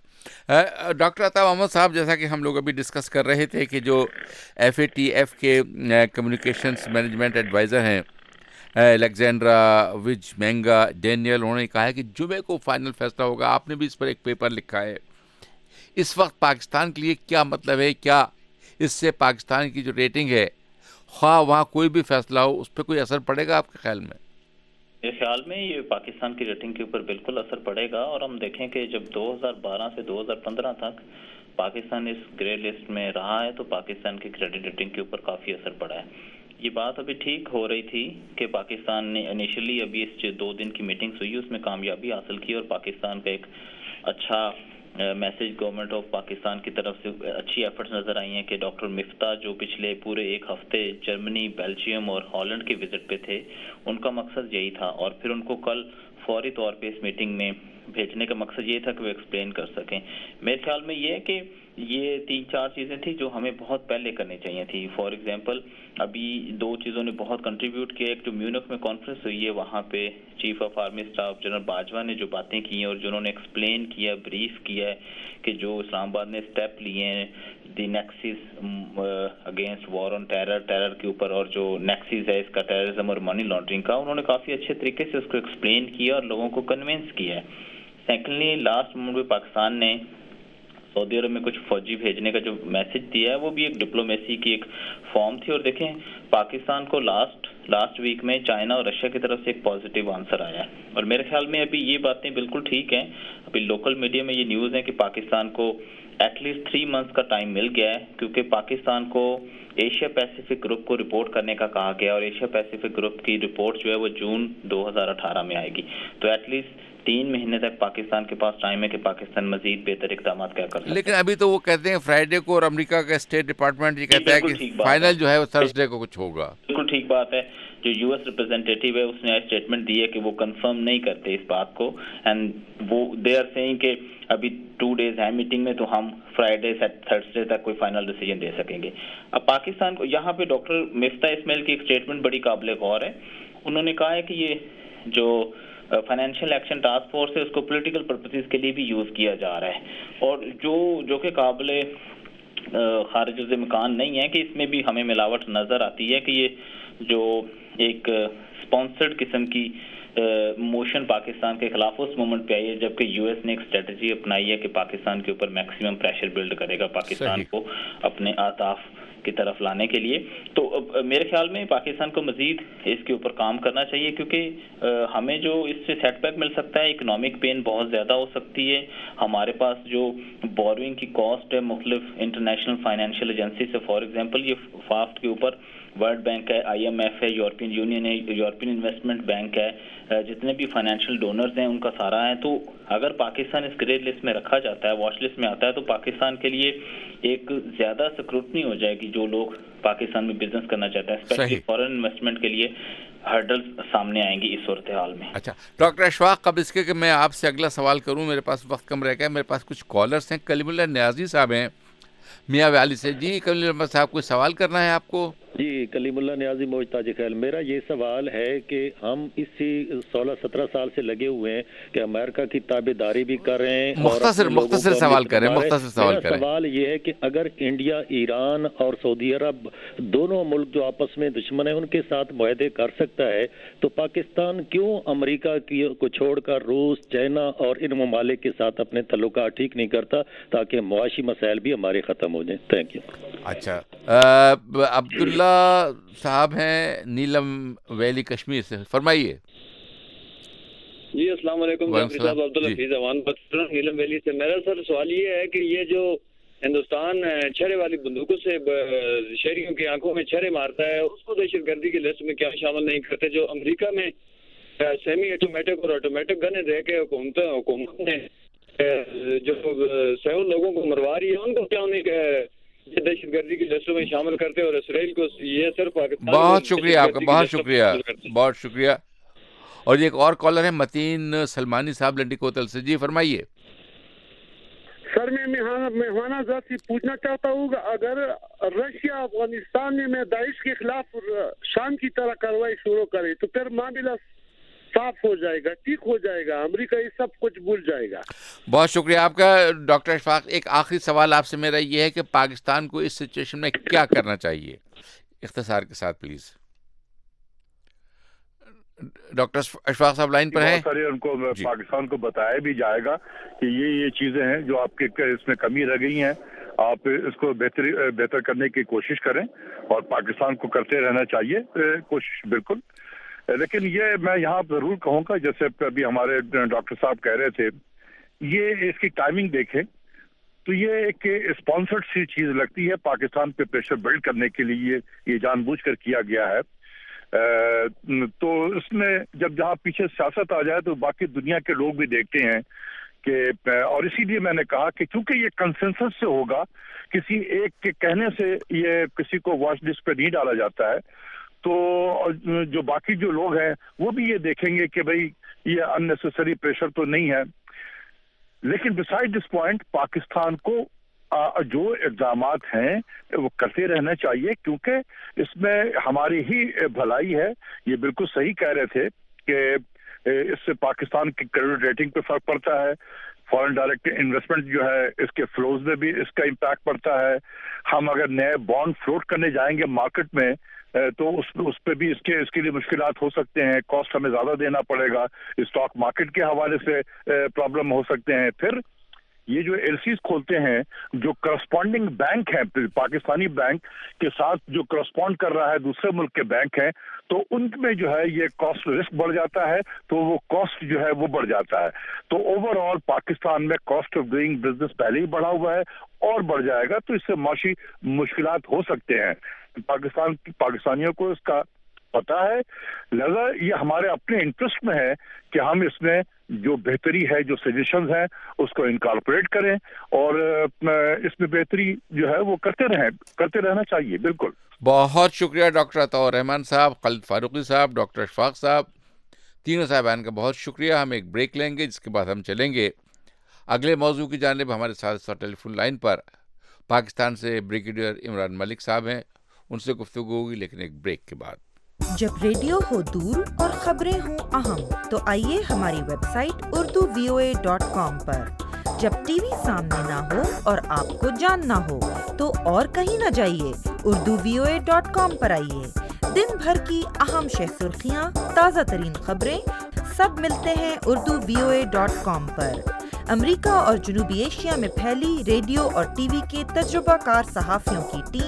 ڈاکٹر عطا محمد صاحب, جیسا کہ ہم لوگ ابھی ڈسکس کر رہے تھے کہ جو ایف اے ٹی ایف کے کمیونیکیشنز مینجمنٹ ایڈوائزر ہیں الیگزینڈرا وج مینگا ڈینیل, انہوں نے کہا ہے کہ جمعے کو فائنل فیصلہ ہوگا. آپ نے بھی اس پر ایک پیپر لکھا ہے. اس وقت پاکستان کے لیے کیا مطلب ہے, کیا اس سے پاکستان کی جو ریٹنگ ہے خواہ وہاں کوئی بھی فیصلہ ہو اس پہ کوئی اثر پڑے گا آپ کے خیال میں؟ میرے خیال میں یہ پاکستان کی ریٹنگ کے اوپر بالکل اثر پڑے گا. اور ہم دیکھیں کہ جب دو ہزار بارہ سے دو ہزار پندرہ تک پاکستان اس گرے لسٹ میں رہا ہے تو پاکستان کی کریڈٹ ریٹنگ کے اوپر کافی اثر پڑا ہے. یہ بات ابھی ٹھیک ہو رہی تھی کہ پاکستان نے انیشلی ابھی اس جو دو دن کی میٹنگز ہوئی اس میں کامیابی حاصل کی اور پاکستان کا ایک اچھا میسج گورنمنٹ آف پاکستان کی طرف سے اچھی ایفرٹس نظر آئی ہیں کہ ڈاکٹر مفتاح جو پچھلے پورے ایک ہفتے جرمنی, بیلجیم اور ہالینڈ کے وزٹ پہ تھے, ان کا مقصد یہی تھا. اور پھر ان کو کل فوری طور پہ اس میٹنگ میں بھیجنے کا مقصد یہ تھا کہ وہ ایکسپلین کر سکیں. میرے خیال میں یہ ہے کہ یہ تین چار چیزیں تھیں جو ہمیں بہت پہلے کرنی چاہیے تھی. فار ایگزامپل ابھی دو چیزوں نے بہت کنٹریبیوٹ کیا. ایک جو میونخ میں کانفرنس ہوئی ہے وہاں پہ chief of army staff general Bajwa نے جو باتیں کی ہیں اور جنہوں نے ایکسپلین کیا, بریف کیا ہے کہ جو اسلام آباد نے اسٹیپ لیے ہیں the nexus against war on terror terror کے اوپر, اور جو نیکسس ہے اس کا ٹیررزم اور منی لانڈرنگ کا, انہوں نے کافی اچھے طریقے سے اس کو ایکسپلین کیا اور لوگوں کو کنونس کیا ہے. سیکنڈلی لاسٹ مومنٹ پہ پاکستان نے سعودی عرب میں کچھ فوجی بھیجنے کا جو میسج دیا ہے وہ بھی ایک ڈپلومیسی کی ایک فارم تھی. اور دیکھیں پاکستان کو لاسٹ لاسٹ ویک میں چائنا اور رشیا کی طرف سے ایک پازیٹیو آنسر آیا ہے. اور میرے خیال میں ابھی یہ باتیں بالکل ٹھیک ہیں. ابھی لوکل میڈیا میں یہ نیوز ہے کہ پاکستان کو ایٹ لیسٹ تھری منتھس کا ٹائم مل گیا ہے کیونکہ پاکستان کو ایشیا پیسیفک گروپ کو رپورٹ کرنے کا کہا گیا اور ایشیا پیسیفک گروپ کی رپورٹ جو ہے وہ جون دو ہزار اٹھارہ میں آئے گی. تو ایٹ لیسٹ تین مہینے تک پاکستان کے پاس ٹائم ہے کہ پاکستان مزید بہتر اقدامات کیا کر سکے. لیکن ابھی تو وہ کہتے ہیں فرائیڈے کو, اور امریکہ کا اسٹیٹ ڈپارٹمنٹ یہ کہتا ہے کہ فائنل جو ہے وہ تھرسڈے کو کچھ ہوگا. بالکل ٹھیک بات ہے. جو یو ایس ریپرزینٹیٹیو ہے اس نے اسٹیٹمنٹ دی ہے کہ وہ کنفرم نہیں کرتے اس بات کو, اینڈ وہ دے آر سیئنگ کہ ابھی ٹو ڈیز ہے میٹنگ میں تو ہم فرائیڈے سے تھرسڈے تک کوئی فائنل ڈیسیجن دے سکیں گے. اب پاکستان کو یہاں پہ ڈاکٹر مفتاح اسماعیل کی ایک اسٹیٹمنٹ بڑی قابل غور ہے. انہوں نے کہا ہے کہ یہ جو فائنینشیل ایکشن ٹاسک فورس ہے اس کو پولیٹیکل پرپسز کے لیے بھی یوز کیا جا رہا ہے, اور جو جو کہ قابل خارج الامکان نہیں ہے کہ اس میں بھی ہمیں ملاوٹ نظر آتی ہے کہ یہ جو ایک اسپانسرڈ قسم کی موشن پاکستان کے خلاف اس مومنٹ پہ آئی ہے جبکہ یو ایس نے ایک اسٹریٹجی اپنائی ہے کہ پاکستان کے اوپر میکسیمم پریشر بلڈ کرے گا, پاکستان کو اپنے اہداف کی طرف لانے کے لیے. تو میرے خیال میں پاکستان کو مزید اس کے اوپر کام کرنا چاہیے, کیونکہ ہمیں جو اس سے سیٹ بیک مل سکتا ہے, اکنامک پین بہت زیادہ ہو سکتی ہے. ہمارے پاس جو بوروئنگ کی کاسٹ ہے مختلف انٹرنیشنل فائنینشیل ایجنسی سے, فار ایگزامپل یہ فافٹ کے اوپر ورلڈ بینک ہے, آئی ایم ایف ہے, یورپین یونین ہے, یورپین انویسٹمنٹ بینک ہے, جتنے بھی فائنینشیل ڈونرز ہیں ان کا سارا ہے. تو اگر پاکستان اس گرے لسٹ میں رکھا جاتا ہے, واچ لسٹ میں آتا ہے, تو پاکستان کے لیے ایک زیادہ سکروٹنی ہو جائے گی. جو لوگ پاکستان میں بزنس کرنا چاہتے ہیں اسپیشلی فارن انویسٹمنٹ کے لیے ہرڈلز سامنے آئیں گی اس صورتحال میں. اچھا ڈاکٹر اشفاق, اب اس کے کہ میں آپ سے اگلا سوال کروں, میرے پاس وقت کم رہ گیا, میرے پاس کچھ کالرز ہیں. کلیم اللہ نیازی صاحب ہیں میاں ویلی سے. جی کلیم اللہ صاحب کوئی سوال کرنا ہے آپ کو؟ جی کلیم اللہ نیازی موج تاج خیل. میرا یہ سوال ہے کہ ہم اسی سولہ سترہ سال سے لگے ہوئے ہیں کہ امریکہ کی تابع داری بھی کر رہے ہیں. مختصر مختصر سوال کریں مختصر سوال کریں. سوال یہ ہے کہ اگر انڈیا, ایران اور سعودی عرب دونوں ملک جو آپس میں دشمن ہیں ان کے ساتھ معاہدے کر سکتا ہے, تو پاکستان کیوں امریکہ کو چھوڑ کر روس, چائنا اور ان ممالک کے ساتھ اپنے تعلقات ٹھیک نہیں کرتا تاکہ معاشی مسائل بھی ہمارے ختم ہو جائیں؟ Thank you. اچھا عبداللہ صاحب ہیں نیلم ویلی کشمیر سے, فرمائیے. جی السلام علیکم. صاحب عبدالحفیظ اوان نیلم ویلی سے. میرا سر سوال یہ ہے کہ یہ جو ہندوستان چھڑے والی بندوقوں سے شہریوں کی آنکھوں میں چھڑے مارتا ہے, اس کو دہشت گردی کی لسٹ میں کیا شامل نہیں کرتے؟ جو امریکہ میں سیمی آٹومیٹک اور آٹومیٹک گنیں دے کے حکومت حکومت نے جو سیون لوگوں کو مروا رہی ہے, ان کو کیا نہیں دہشت گردی کی لسٹوں میں شامل کرتے اور اسرائیل کو یہ صرف پاکستان. بہت شکریہ آپ کا, بہت شکریہ بہت شکریہ. اور یہ ایک اور کالر ہے متین سلمانی صاحب لنڈی کوتل سے. جی فرمائیے. سر میں مہمانہ ذات سے پوچھنا چاہتا ہوں کہ اگر رشیا افغانستان میں داعش کے خلاف شام کی طرح کارروائی شروع کرے تو پھر معاملہ صاف ہو جائے گا, ٹھیک ہو جائے گا, امریکہ یہ سب کچھ بھول جائے گا. بہت شکریہ آپ کا ڈاکٹر اشفاق. ایک آخری سوال آپ سے میرا یہ ہے کہ پاکستان کو اس سچویشن میں کیا کرنا چاہیے, اختصار کے ساتھ پلیز. ڈاکٹر اشفاق صاحب لائن پر ہیں. ان کو پاکستان کو بتایا بھی جائے گا کہ یہ یہ چیزیں ہیں جو آپ کے اس میں کمی رہ گئی ہیں, آپ اس کو بہتری بہتر کرنے کی کوشش کریں اور پاکستان کو کرتے رہنا چاہیے کوشش بالکل. لیکن یہ میں یہاں ضرور کہوں گا, جیسے ابھی ہمارے ڈاکٹر صاحب کہہ رہے تھے, یہ اس کی ٹائمنگ دیکھیں تو یہ ایک اسپانسرڈ سی چیز لگتی ہے. پاکستان پہ پریشر بلڈ کرنے کے لیے یہ جان بوجھ کر کیا گیا ہے. تو اس میں جب جہاں پیچھے سیاست آ جائے تو باقی دنیا کے لوگ بھی دیکھتے ہیں کہ, اور اسی لیے میں نے کہا کہ چونکہ یہ کنسنسس سے ہوگا, کسی ایک کے کہنے سے یہ کسی کو واچ لسٹ پہ نہیں ڈالا جاتا ہے, تو جو باقی جو لوگ ہیں وہ بھی یہ دیکھیں گے کہ بھئی یہ ان نیسیسری پریشر تو نہیں ہے. لیکن بسائڈ دس پوائنٹ پاکستان کو جو اقدامات ہیں وہ کرتے رہنا چاہیے, کیونکہ اس میں ہماری ہی بھلائی ہے. یہ بالکل صحیح کہہ رہے تھے کہ اس سے پاکستان کی کریڈٹ ریٹنگ پہ فرق پڑتا ہے, فارن ڈائریکٹ انویسٹمنٹ جو ہے اس کے فلوز میں بھی اس کا امپیکٹ پڑتا ہے. ہم اگر نئے بانڈ فلوٹ کرنے جائیں گے مارکیٹ میں تو اس اس پہ بھی اس کے اس کے لیے مشکلات ہو سکتے ہیں, کاسٹ ہمیں زیادہ دینا پڑے گا, اسٹاک مارکیٹ کے حوالے سے پرابلم ہو سکتے ہیں. پھر یہ جو ایل سیز کھولتے ہیں جو کرسپونڈنگ بینک ہیں پاکستانی بینک کے ساتھ جو کرسپونڈ کر رہا ہے دوسرے ملک کے بینک ہیں, تو ان میں جو ہے یہ کاسٹ رسک بڑھ جاتا ہے, تو وہ کاسٹ جو ہے وہ بڑھ جاتا ہے. تو اوور آل پاکستان میں کاسٹ آف ڈوئنگ بزنس پہلے ہی بڑھا ہوا ہے اور بڑھ جائے گا, تو اس سے معاشی مشکلات ہو سکتے ہیں. پاکستان پاکستانیوں کو اس کا پتہ ہے, لہذا یہ ہمارے اپنے انٹرسٹ میں ہے کہ ہم اس میں جو بہتری ہے, جو سجیشنز ہیں اس کو انکارپوریٹ کریں اور اس میں بہتری جو ہے وہ کرتے رہیں کرتے رہنا چاہیے. بالکل. بہت شکریہ ڈاکٹر عطاء الرحمان صاحب, خالد فاروقی صاحب, ڈاکٹر اشفاق صاحب, تینوں صاحبان کا بہت شکریہ. ہم ایک بریک لیں گے, جس کے بعد ہم چلیں گے اگلے موضوع کی جانب. ہمارے ساتھ ساتھ ٹیلی فون لائن پر پاکستان سے بریگیڈیئر عمران ملک صاحب ہیں, ان سے گفتگو ہوگی لیکن ایک بریک کے بعد. جب ریڈیو ہو دور اور خبریں ہوں اہم تو آئیے ہماری website Urdu V O A dot com پر. جب ٹی وی سامنے نہ ہو اور آپ کو جاننا ہو تو اور کہیں نہ جائیے, Urdu V O A dot com پر آئیے. دن بھر کی اہم شہ سرخیاں, تازہ ترین خبریں سب ملتے ہیں Urdu V O A dot com پر. امریکہ اور جنوبی ایشیا میں پھیلی ریڈیو اور ٹی وی کے تجربہ کار صحافیوں کی ٹیم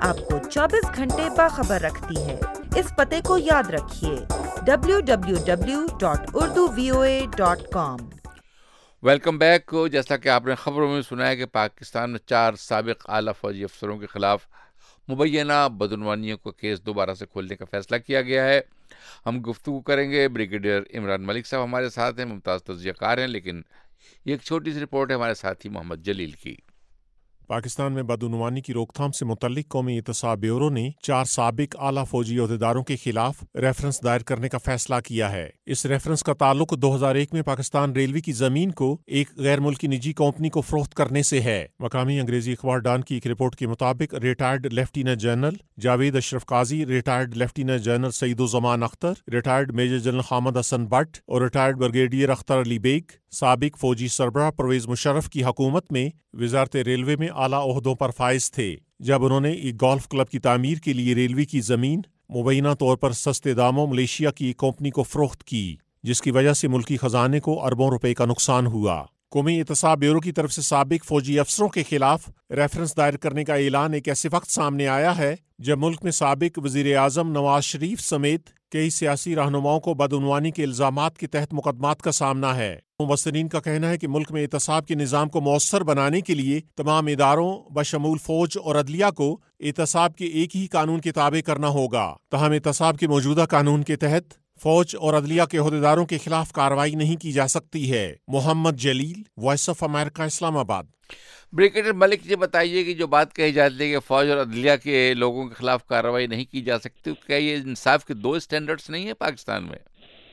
آپ کو चौबीस घंटे बाखबर रखती है। इस पते को याद रखिए W W W dot Urdu V O A dot com. Welcome back. जैसा कि आपने खबरों में सुना है कि पाकिस्तान में चार साबिक आला फौजी अफसरों के खिलाफ मुबैना बदउनवानियों का केस दोबारा से खोलने का फैसला किया गया है। हम गुफ्तगू करेंगे। ब्रिगेडियर इमरान मलिक साहब हमारे साथ हैं, मुमताज़ तज़कियाकार हैं, लेकिन ये एक छोटी सी रिपोर्ट है हमारे साथी मोहम्मद जलील की। पाकिस्तान में बदउनवानी की रोकथाम से मुतल्लिक कौमी एहतसाब ब्यूरो ने चार साबिक आला फौजी अहदेदारों के खिलाफ रेफरेंस दायर करने का फैसला किया है। इस रेफरेंस का ताल्लुक दो हज़ार एक में पाकिस्तान रेलवे की जमीन को एक गैर मुल्की निजी कंपनी को फरोख्त करने से है। मकामी अंग्रेजी अखबार डॉन की एक रिपोर्ट के मुताबिक retired lieutenant general Javed Ashraf Qazi, retired lieutenant general Saeeduzzaman Akhtar, retired major general Hamid Hasan Bhatt और रिटायर्ड ब्रिगेडियर अख्तर अली बेग साबिक फौजी सरबराह परवेज मुशर्रफ की हुकूमत में वजारत रेलवे में आला ओहदों पर फाइज थे, जब उन्होंने एक गोल्फ क्लब की तामीर के लिए रेलवे की जमीन मुबैना तौर पर सस्ते दामों मलेशिया की एक कंपनी को फरोख्त की, जिसकी वजह से मुल्की खजाने को अरबों रुपए का नुकसान हुआ। कौमी एहतसाब ब्यूरो की तरफ से साबिक फौजी अफसरों के खिलाफ रेफरेंस दायर करने का ऐलान एक ऐसे वक्त सामने आया है जब मुल्क में साबिक वजीर आजम नवाज शरीफ समेत कई सियासी रहनुमाओं को बदउनवानी के इल्जामात के तहत मुकदमात का सामना है। मुबस्सिरीन का कहना है कि मुल्क में एहतसाब के निज़ाम को मौसर बनाने के लिए तमाम इदारों बशमूल फौज और अदलिया को एहतसाब के एक ही कानून के ताबे करना होगा। तहम एहतसाब के मौजूदा कानून के तहत फौज और अदलिया के अहदेदारों के खिलाफ कार्रवाई नहीं की जा सकती है। Mohammad Jalil, voice of America, Islamabad. Brigadier Malik ji बताइए कि जो बात कही जाती है कि फौज और अदलिया के लोगों के खिलाफ कार्रवाई नहीं की जा सकती, क्या ये इंसाफ के दो स्टैंडर्ड्स नहीं है पाकिस्तान में?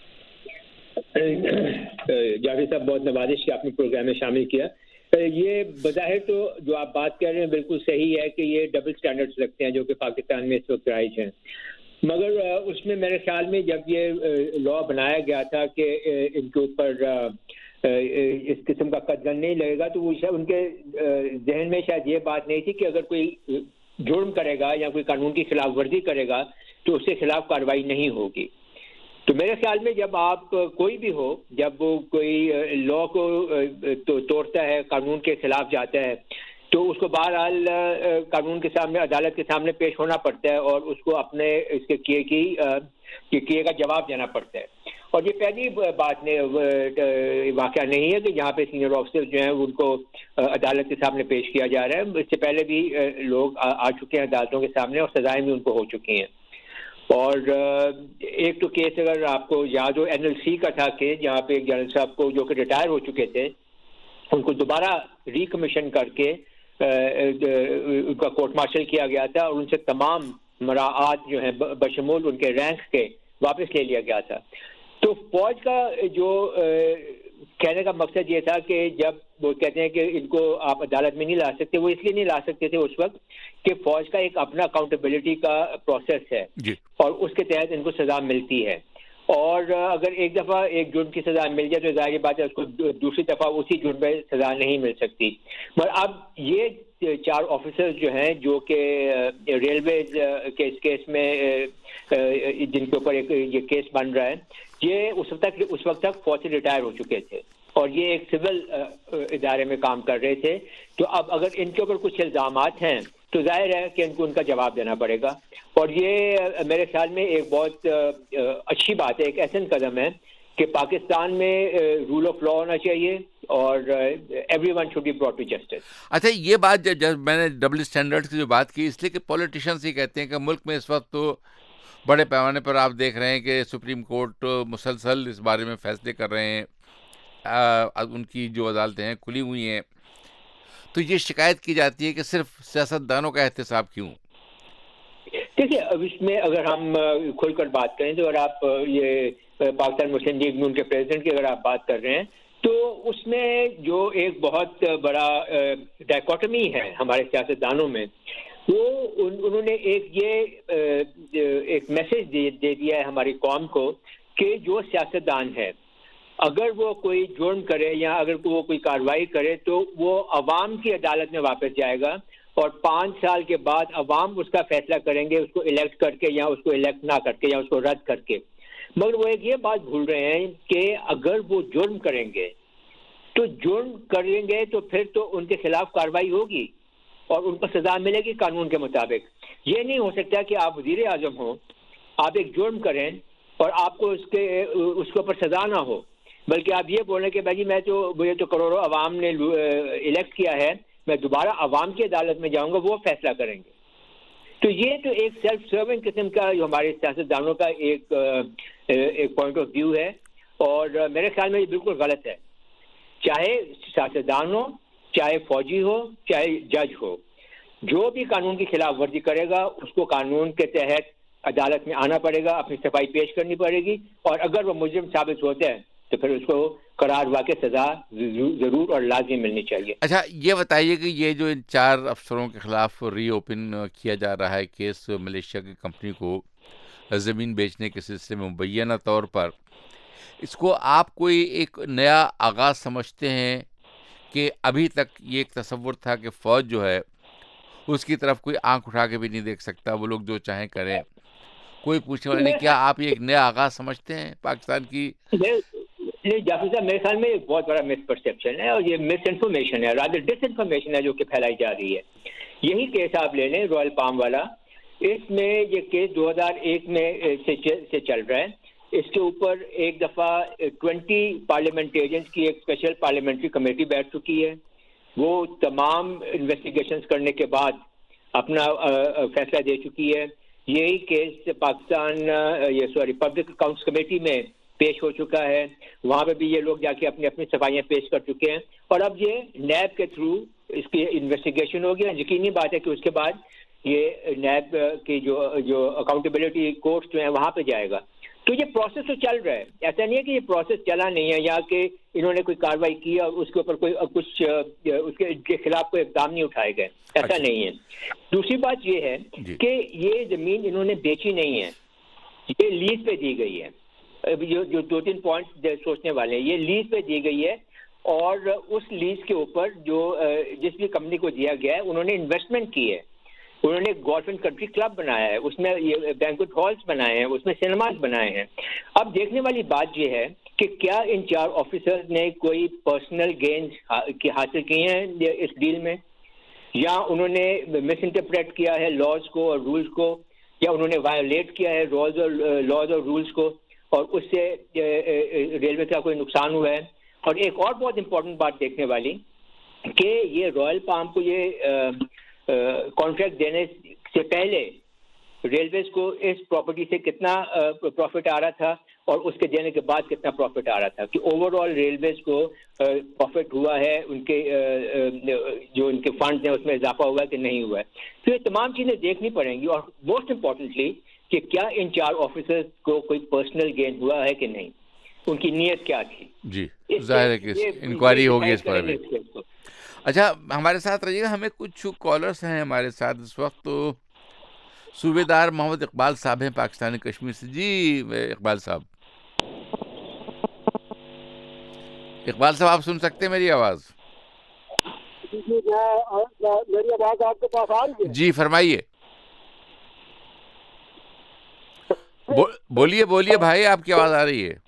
जावेद साहब, बहुत नवाजिश कि आपने प्रोग्राम में शामिल किया। ये बज़ाहिर तो जो आप बात कर रहे हैं बिल्कुल सही है कि ये डबल स्टैंडर्ड्स लगते हैं जो कि पाकिस्तान में इस वक्त राइज हैं, मगर उसमें मेरे ख्याल में जब ये लॉ बनाया गया था कि इनके ऊपर इस किस्म का कदम नहीं लगेगा, तो वो उनके जहन में शायद ये बात नहीं थी कि अगर कोई जुर्म करेगा या कोई कानून की खिलाफ वर्जी करेगा तो उसके खिलाफ कार्रवाई नहीं होगी। तो मेरे ख्याल में जब आप कोई भी हो, जब वो कोई लॉ को तो तोड़ता है, कानून के खिलाफ जाता है, तो उसको बहरहाल कानून के सामने, अदालत के सामने पेश होना पड़ता है और उसको अपने इसके किए की किए का जवाब देना पड़ता है। और ये पहली बात ने वाक़या नहीं है कि जहाँ पे सीनियर ऑफिसर जो हैं उनको अदालत के सामने पेश किया जा रहा है। इससे पहले भी लोग आ, आ चुके हैं अदालतों के सामने और सजाएं भी उनको हो चुकी हैं। और एक तो केस अगर आपको याद हो, एन एल सी का था केस, जहाँ पे एक जनरल साहब को जो कि रिटायर हो चुके थे उनको दोबारा रिकमीशन करके उनका कोर्ट मार्शल किया गया था और उनसे तमाम मराआत जो है बशमूल उनके रैंक के वापस ले लिया गया था। तो फौज का जो कहने का मकसद ये था कि जब वो कहते हैं कि इनको आप अदालत में नहीं ला सकते, वो इसलिए नहीं ला सकते थे उस वक्त कि फौज का एक अपना अकाउंटेबिलिटी का प्रोसेस है और उसके तहत इनको सजा मिलती है। और अगर एक दफ़ा एक जुर्म की सजा मिल जाए तो जाहिर बात है उसको दूसरी दफ़ा उसी जुर्म में सजा नहीं मिल सकती। मगर अब ये चार ऑफिसर्स जो हैं जो कि रेलवे के इस केस में जिनके ऊपर एक ये केस बन रहा है, ये उस वक्त तक उस वक्त तक फौज से रिटायर हो चुके थे और ये एक सिविल इदारे में काम कर रहे थे। तो अब अगर इनके ऊपर कुछ इल्ज़ामात हैं तो जाहिर है कि इनको उनका जवाब देना पड़ेगा। और ये मेरे ख्याल में एक बहुत अच्छी बात है, एक ऐसा कदम है कि पाकिस्तान में रूल ऑफ लॉ होना चाहिए और everyone should be brought to justice. अच्छा, ये बात जब जब मैंने डबल स्टैंडर्ड्स की जो बात की, इसलिए कि पॉलिटिशियंस ही कहते हैं कि मुल्क में इस वक्त तो बड़े पैमाने पर आप देख रहे हैं कि सुप्रीम कोर्ट मुसलसल इस बारे में फैसले कर रहे हैं, आ, उनकी जो अदालतें हैं खुली हुई हैं, तो ये शिकायत की जाती है कि सिर्फ सियासतदानों का एहतसाब क्यों? देखिए, अब इसमें अगर हम खुलकर बात करें तो अगर आप ये पाकिस्तान मुस्लिम लीग में उनके प्रेसिडेंट की अगर आप बात कर रहे हैं तो उसमें जो एक बहुत बड़ा डायकोटमी है हमारे सियासतदानों में, वो उन, उन्होंने एक ये एक मैसेज दे, दे दिया है हमारी कौम को कि जो सियासतदान है अगर वो कोई जुर्म करे या अगर वो कोई कार्रवाई करे तो वो अवाम की अदालत में वापस जाएगा और पाँच साल के बाद अवाम उसका फैसला करेंगे, उसको इलेक्ट करके या उसको इलेक्ट ना करके या उसको रद्द करके। मगर वो एक ये बात भूल रहे हैं कि अगर वो जुर्म करेंगे तो जुर्म करेंगे तो फिर तो उनके खिलाफ कार्रवाई होगी اور ان کو سزا ملے گی قانون کے مطابق. یہ نہیں ہو سکتا کہ آپ وزیر اعظم ہوں, آپ ایک جرم کریں اور آپ کو اس کے اس کے اوپر سزا نہ ہو, بلکہ آپ یہ بولیں کہ بھائی جی میں تو مجھے تو کروڑوں عوام نے الیکٹ کیا ہے, میں دوبارہ عوام کی عدالت میں جاؤں گا, وہ فیصلہ کریں گے. تو یہ تو ایک سیلف سرونگ قسم کا جو ہمارے سیاستدانوں کا ایک ایک پوائنٹ آف ویو ہے, اور میرے خیال میں یہ بالکل غلط ہے. چاہے سیاستدان ہو, چاہے فوجی ہو, چاہے جج ہو, جو بھی قانون کی خلاف ورزی کرے گا اس کو قانون کے تحت عدالت میں آنا پڑے گا, اپنی صفائی پیش کرنی پڑے گی, اور اگر وہ مجرم ثابت ہوتے ہیں تو پھر اس کو قرار واقع سزا ضرور اور لازمی ملنی چاہیے. اچھا یہ بتائیے کہ یہ جو ان چار افسروں کے خلاف ری اوپن کیا جا رہا ہے کیس ملیشیا کی کمپنی کو زمین بیچنے کے سلسلے میں مبینہ طور پر, اس کو آپ کوئی ایک نیا آغاز سمجھتے ہیں کہ ابھی تک یہ ایک تصور تھا کہ فوج جو ہے اس کی طرف کوئی آنکھ اٹھا کے بھی نہیں دیکھ سکتا, وہ لوگ جو چاہیں کریں, کوئی پوچھنے والا نہیں, کیا آپ یہ ایک نیا آغاز سمجھتے ہیں پاکستان کی؟ نہیں جعفری صاحب, میرے خیال میں ایک بہت بڑا مس پرسیپشن ہے, اور یہ مس انفارمیشن ہے, رادر ڈس انفارمیشن ہے جو کہ پھیلائی جا رہی ہے. یہی کیس آپ لے لیں رائل پام والا, اس میں یہ کیس دو ہزار ایک میں سے چل رہا ہے. اس کے اوپر ایک دفعہ ٹوینٹی پارلیمنٹیرینز کی ایک اسپیشل پارلیمنٹری کمیٹی بیٹھ چکی ہے, وہ تمام انویسٹیگیشنز کرنے کے بعد اپنا فیصلہ دے چکی ہے. یہی کیس پاکستان یہ سوری پبلک اکاؤنٹس کمیٹی میں پیش ہو چکا ہے, وہاں پہ بھی یہ لوگ جا کے اپنی اپنی صفائیاں پیش کر چکے ہیں, اور اب یہ نیب کے تھرو اس کی انویسٹیگیشن ہوگی. یقینی بات ہے کہ اس کے بعد یہ نیب کی جو جو اکاؤنٹیبلٹی کورٹس جو ہیں وہاں پہ جائے گا. تو یہ پروسیس تو چل رہا ہے, ایسا نہیں ہے کہ یہ پروسیس چلا نہیں ہے یا کہ انہوں نے کوئی کارروائی کی اور اس کے اوپر کوئی کچھ اس کے خلاف کوئی اقدام نہیں اٹھائے گئے, ایسا نہیں ہے. دوسری بات یہ ہے کہ یہ زمین انہوں نے بیچی نہیں ہے, یہ لیز پہ دی گئی ہے. جو دو تین پوائنٹ سوچنے والے ہیں, یہ لیز پہ دی گئی ہے, اور اس لیز کے اوپر جو جس بھی کمپنی کو دیا گیا ہے انہوں نے انویسٹمنٹ کی ہے, انہوں نے گولف اینڈ کنٹری کلب بنایا ہے, اس میں یہ بینکوٹ ہالس بنائے ہیں, اس میں سنیماز بنائے ہیں. اب دیکھنے والی بات یہ ہے کہ کیا ان چار آفیسرز نے کوئی پرسنل گینز حاصل کیے ہیں اس ڈیل میں, یا انہوں نے مس انٹرپریٹ کیا ہے لاز کو اور رولز کو, یا انہوں نے وائلیٹ کیا ہے لاز اور لاز اور رولز کو, اور اس سے ریلوے کا کوئی نقصان ہوا ہے. اور ایک اور بہت امپورٹنٹ بات دیکھنے والی کہ یہ رائل پام کو یہ کانٹریکٹ دینے سے پہلے ریلویز کو اس پراپرٹی سے کتنا پروفٹ آ رہا تھا اور اس کے دینے کے بعد کتنا پروفٹ آ رہا تھا, کہ اوور آل ریلویز کو پروفٹ ہوا ہے, ان کے جو ان کے فنڈز ہیں اس میں اضافہ ہوا ہے کہ نہیں ہوا ہے. تو یہ تمام چیزیں دیکھنی پڑیں گی, اور موسٹ امپورٹنٹلی کہ کیا ان چار آفیسرز کو کوئی پرسنل گین ہوا ہے کہ نہیں, ان کی نیت کیا تھی. جی ظاہر ہے کہ انکوائری ہوگی اس پر بھی. اچھا ہمارے ساتھ رہیے گا, ہمیں کچھ کالرز ہیں ہمارے ساتھ اس وقت. تو صوبیدار محمد اقبال صاحب ہیں پاکستانی کشمیر سے. جی اقبال صاحب, اقبال صاحب آپ سن سکتے ہیں میری آواز؟ میری آواز آپ کے پاس آ رہی ہے؟ جی فرمائیے, بولیے بولیے بھائی, آپ کی آواز آ رہی ہے.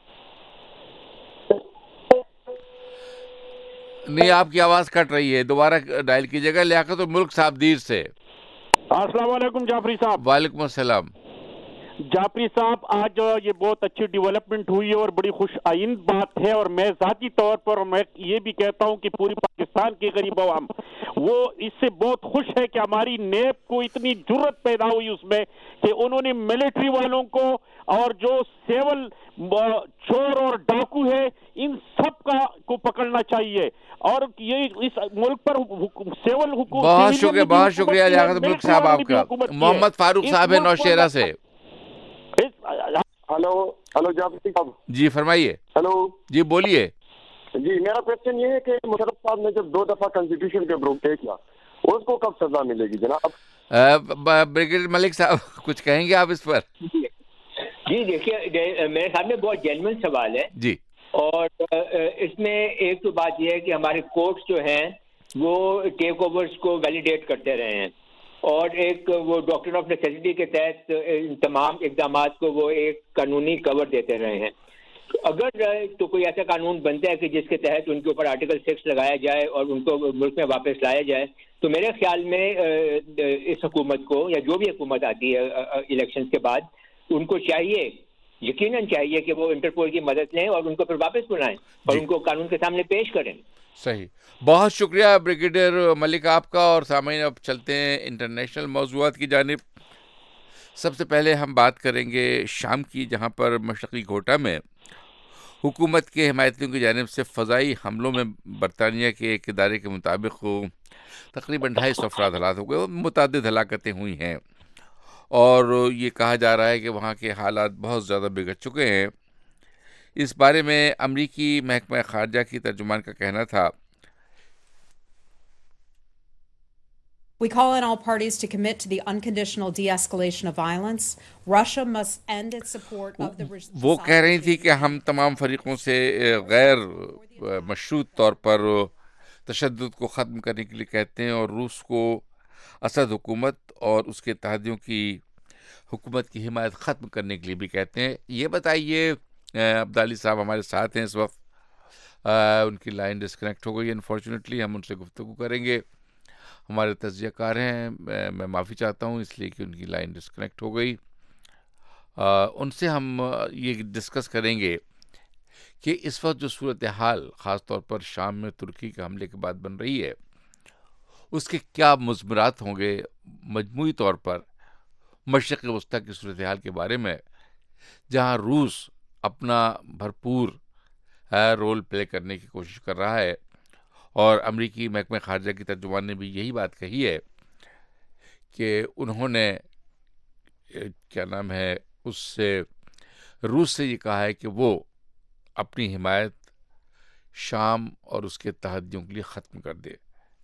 نہیں آپ کی آواز کٹ رہی ہے, دوبارہ ڈائل کیجیے گا. لیاقت الملک صاحب دیر سے. السلام علیکم جعفری صاحب. وعلیکم السلام. جعفری صاحب آج یہ بہت اچھی ڈیولپمنٹ ہوئی ہے اور بڑی خوش آئند بات ہے, اور میں ذاتی طور پر میں یہ بھی کہتا ہوں کہ پوری پاکستان کے غریب عوام وہ اس سے بہت خوش ہے کہ ہماری نیب کو اتنی جرت پیدا ہوئی اس میں کہ انہوں نے ملٹری والوں کو اور جو سیول چور اور ڈاکو ہے ان سب کا کو پکڑنا چاہیے, اور یہ اس ملک پر سیول حکومت. بہت شکریہ بہت شکریہ لیاقت الملک صاحب آپ کا. محمد فاروق صاحب ہے نوشہرہ سے. ہلو ہلو جعفری صاحب. جی فرمائیے. ہلو جی بولیے. جی میرا کوشچن یہ ہے کہ مشرف صاحب نے جب دو دفعہ کنسٹیٹیوشن کے بروکے کیا, اس کو کب سزا ملے گی جناب؟ بریگیڈیئر ملک صاحب کچھ کہیں گے آپ اس پر؟ جی دیکھیے میرے سامنے بہت جینوئن سوال ہے. جی, اور اس میں ایک تو بات یہ ہے کہ ہمارے کورٹس جو ہیں وہ ٹیک اوورز کو ویلیڈیٹ کرتے رہے ہیں, اور ایک وہ ڈاکٹرن آف نیسیسٹی کے تحت تمام اقدامات کو وہ ایک قانونی کور دیتے رہے ہیں. اگر تو کوئی ایسا قانون بنتا ہے کہ جس کے تحت ان کے اوپر آرٹیکل سکس لگایا جائے اور ان کو ملک میں واپس لایا جائے تو میرے خیال میں اس حکومت کو یا جو بھی حکومت آتی ہے الیکشن کے بعد ان کو چاہیے یقیناً چاہیے کہ وہ انٹرپول کی مدد لیں اور ان کو پھر واپس بلائیں اور ان کو قانون کے سامنے پیش کریں. صحیح, بہت شکریہ بریگیڈیئر ملک آپ کا. اور سامعین اب چلتے ہیں انٹرنیشنل موضوعات کی جانب. سب سے پہلے ہم بات کریں گے شام کی, جہاں پر مشرقی گھوٹا میں حکومت کے حمایتیوں کی جانب سے فضائی حملوں میں برطانیہ کے ایک ادارے کے مطابق تقریباً ڈھائی سو افراد ہلاک ہو گئے, متعدد ہلاکتیں ہوئی ہیں اور یہ کہا جا رہا ہے کہ وہاں کے حالات بہت زیادہ بگڑ چکے ہیں. اس بارے میں امریکی محکمہ خارجہ کی ترجمان کا کہنا تھا, We call on all parties to commit to the unconditional de-escalation of violence. Russia must end its support of the وہ کہہ رہی تھی کہ ہم تمام فریقوں سے غیر مشروط طور پر تشدد کو ختم کرنے کے لیے کہتے ہیں اور روس کو اسد حکومت اور اس کے اتحادیوں کی حکومت کی حمایت ختم کرنے کے لیے بھی کہتے ہیں. یہ بتائیے, عبدالی صاحب ہمارے ساتھ ہیں اس وقت, ان کی لائن ڈسکنیکٹ ہو گئی انفارچونیٹلی, ہم ان سے گفتگو کریں گے. ہمارے تجزیہ کار ہیں, میں معافی چاہتا ہوں اس لیے کہ ان کی لائن ڈسکنیکٹ ہو گئی. ان سے ہم یہ ڈسکس کریں گے کہ اس وقت جو صورتحال خاص طور پر شام میں ترکی کے حملے کے بعد بن رہی ہے, اس کے کیا مضمرات ہوں گے مجموعی طور پر مشرق وسطیٰ کی صورتحال کے بارے میں, جہاں روس اپنا بھرپور رول پلے کرنے کی کوشش کر رہا ہے. اور امریکی محکمہ خارجہ کی ترجمان نے بھی یہی بات کہی ہے کہ انہوں نے کیا نام ہے اس سے روس سے یہ کہا ہے کہ وہ اپنی حمایت شام اور اس کے اتحادیوں کے لیے ختم کر دے.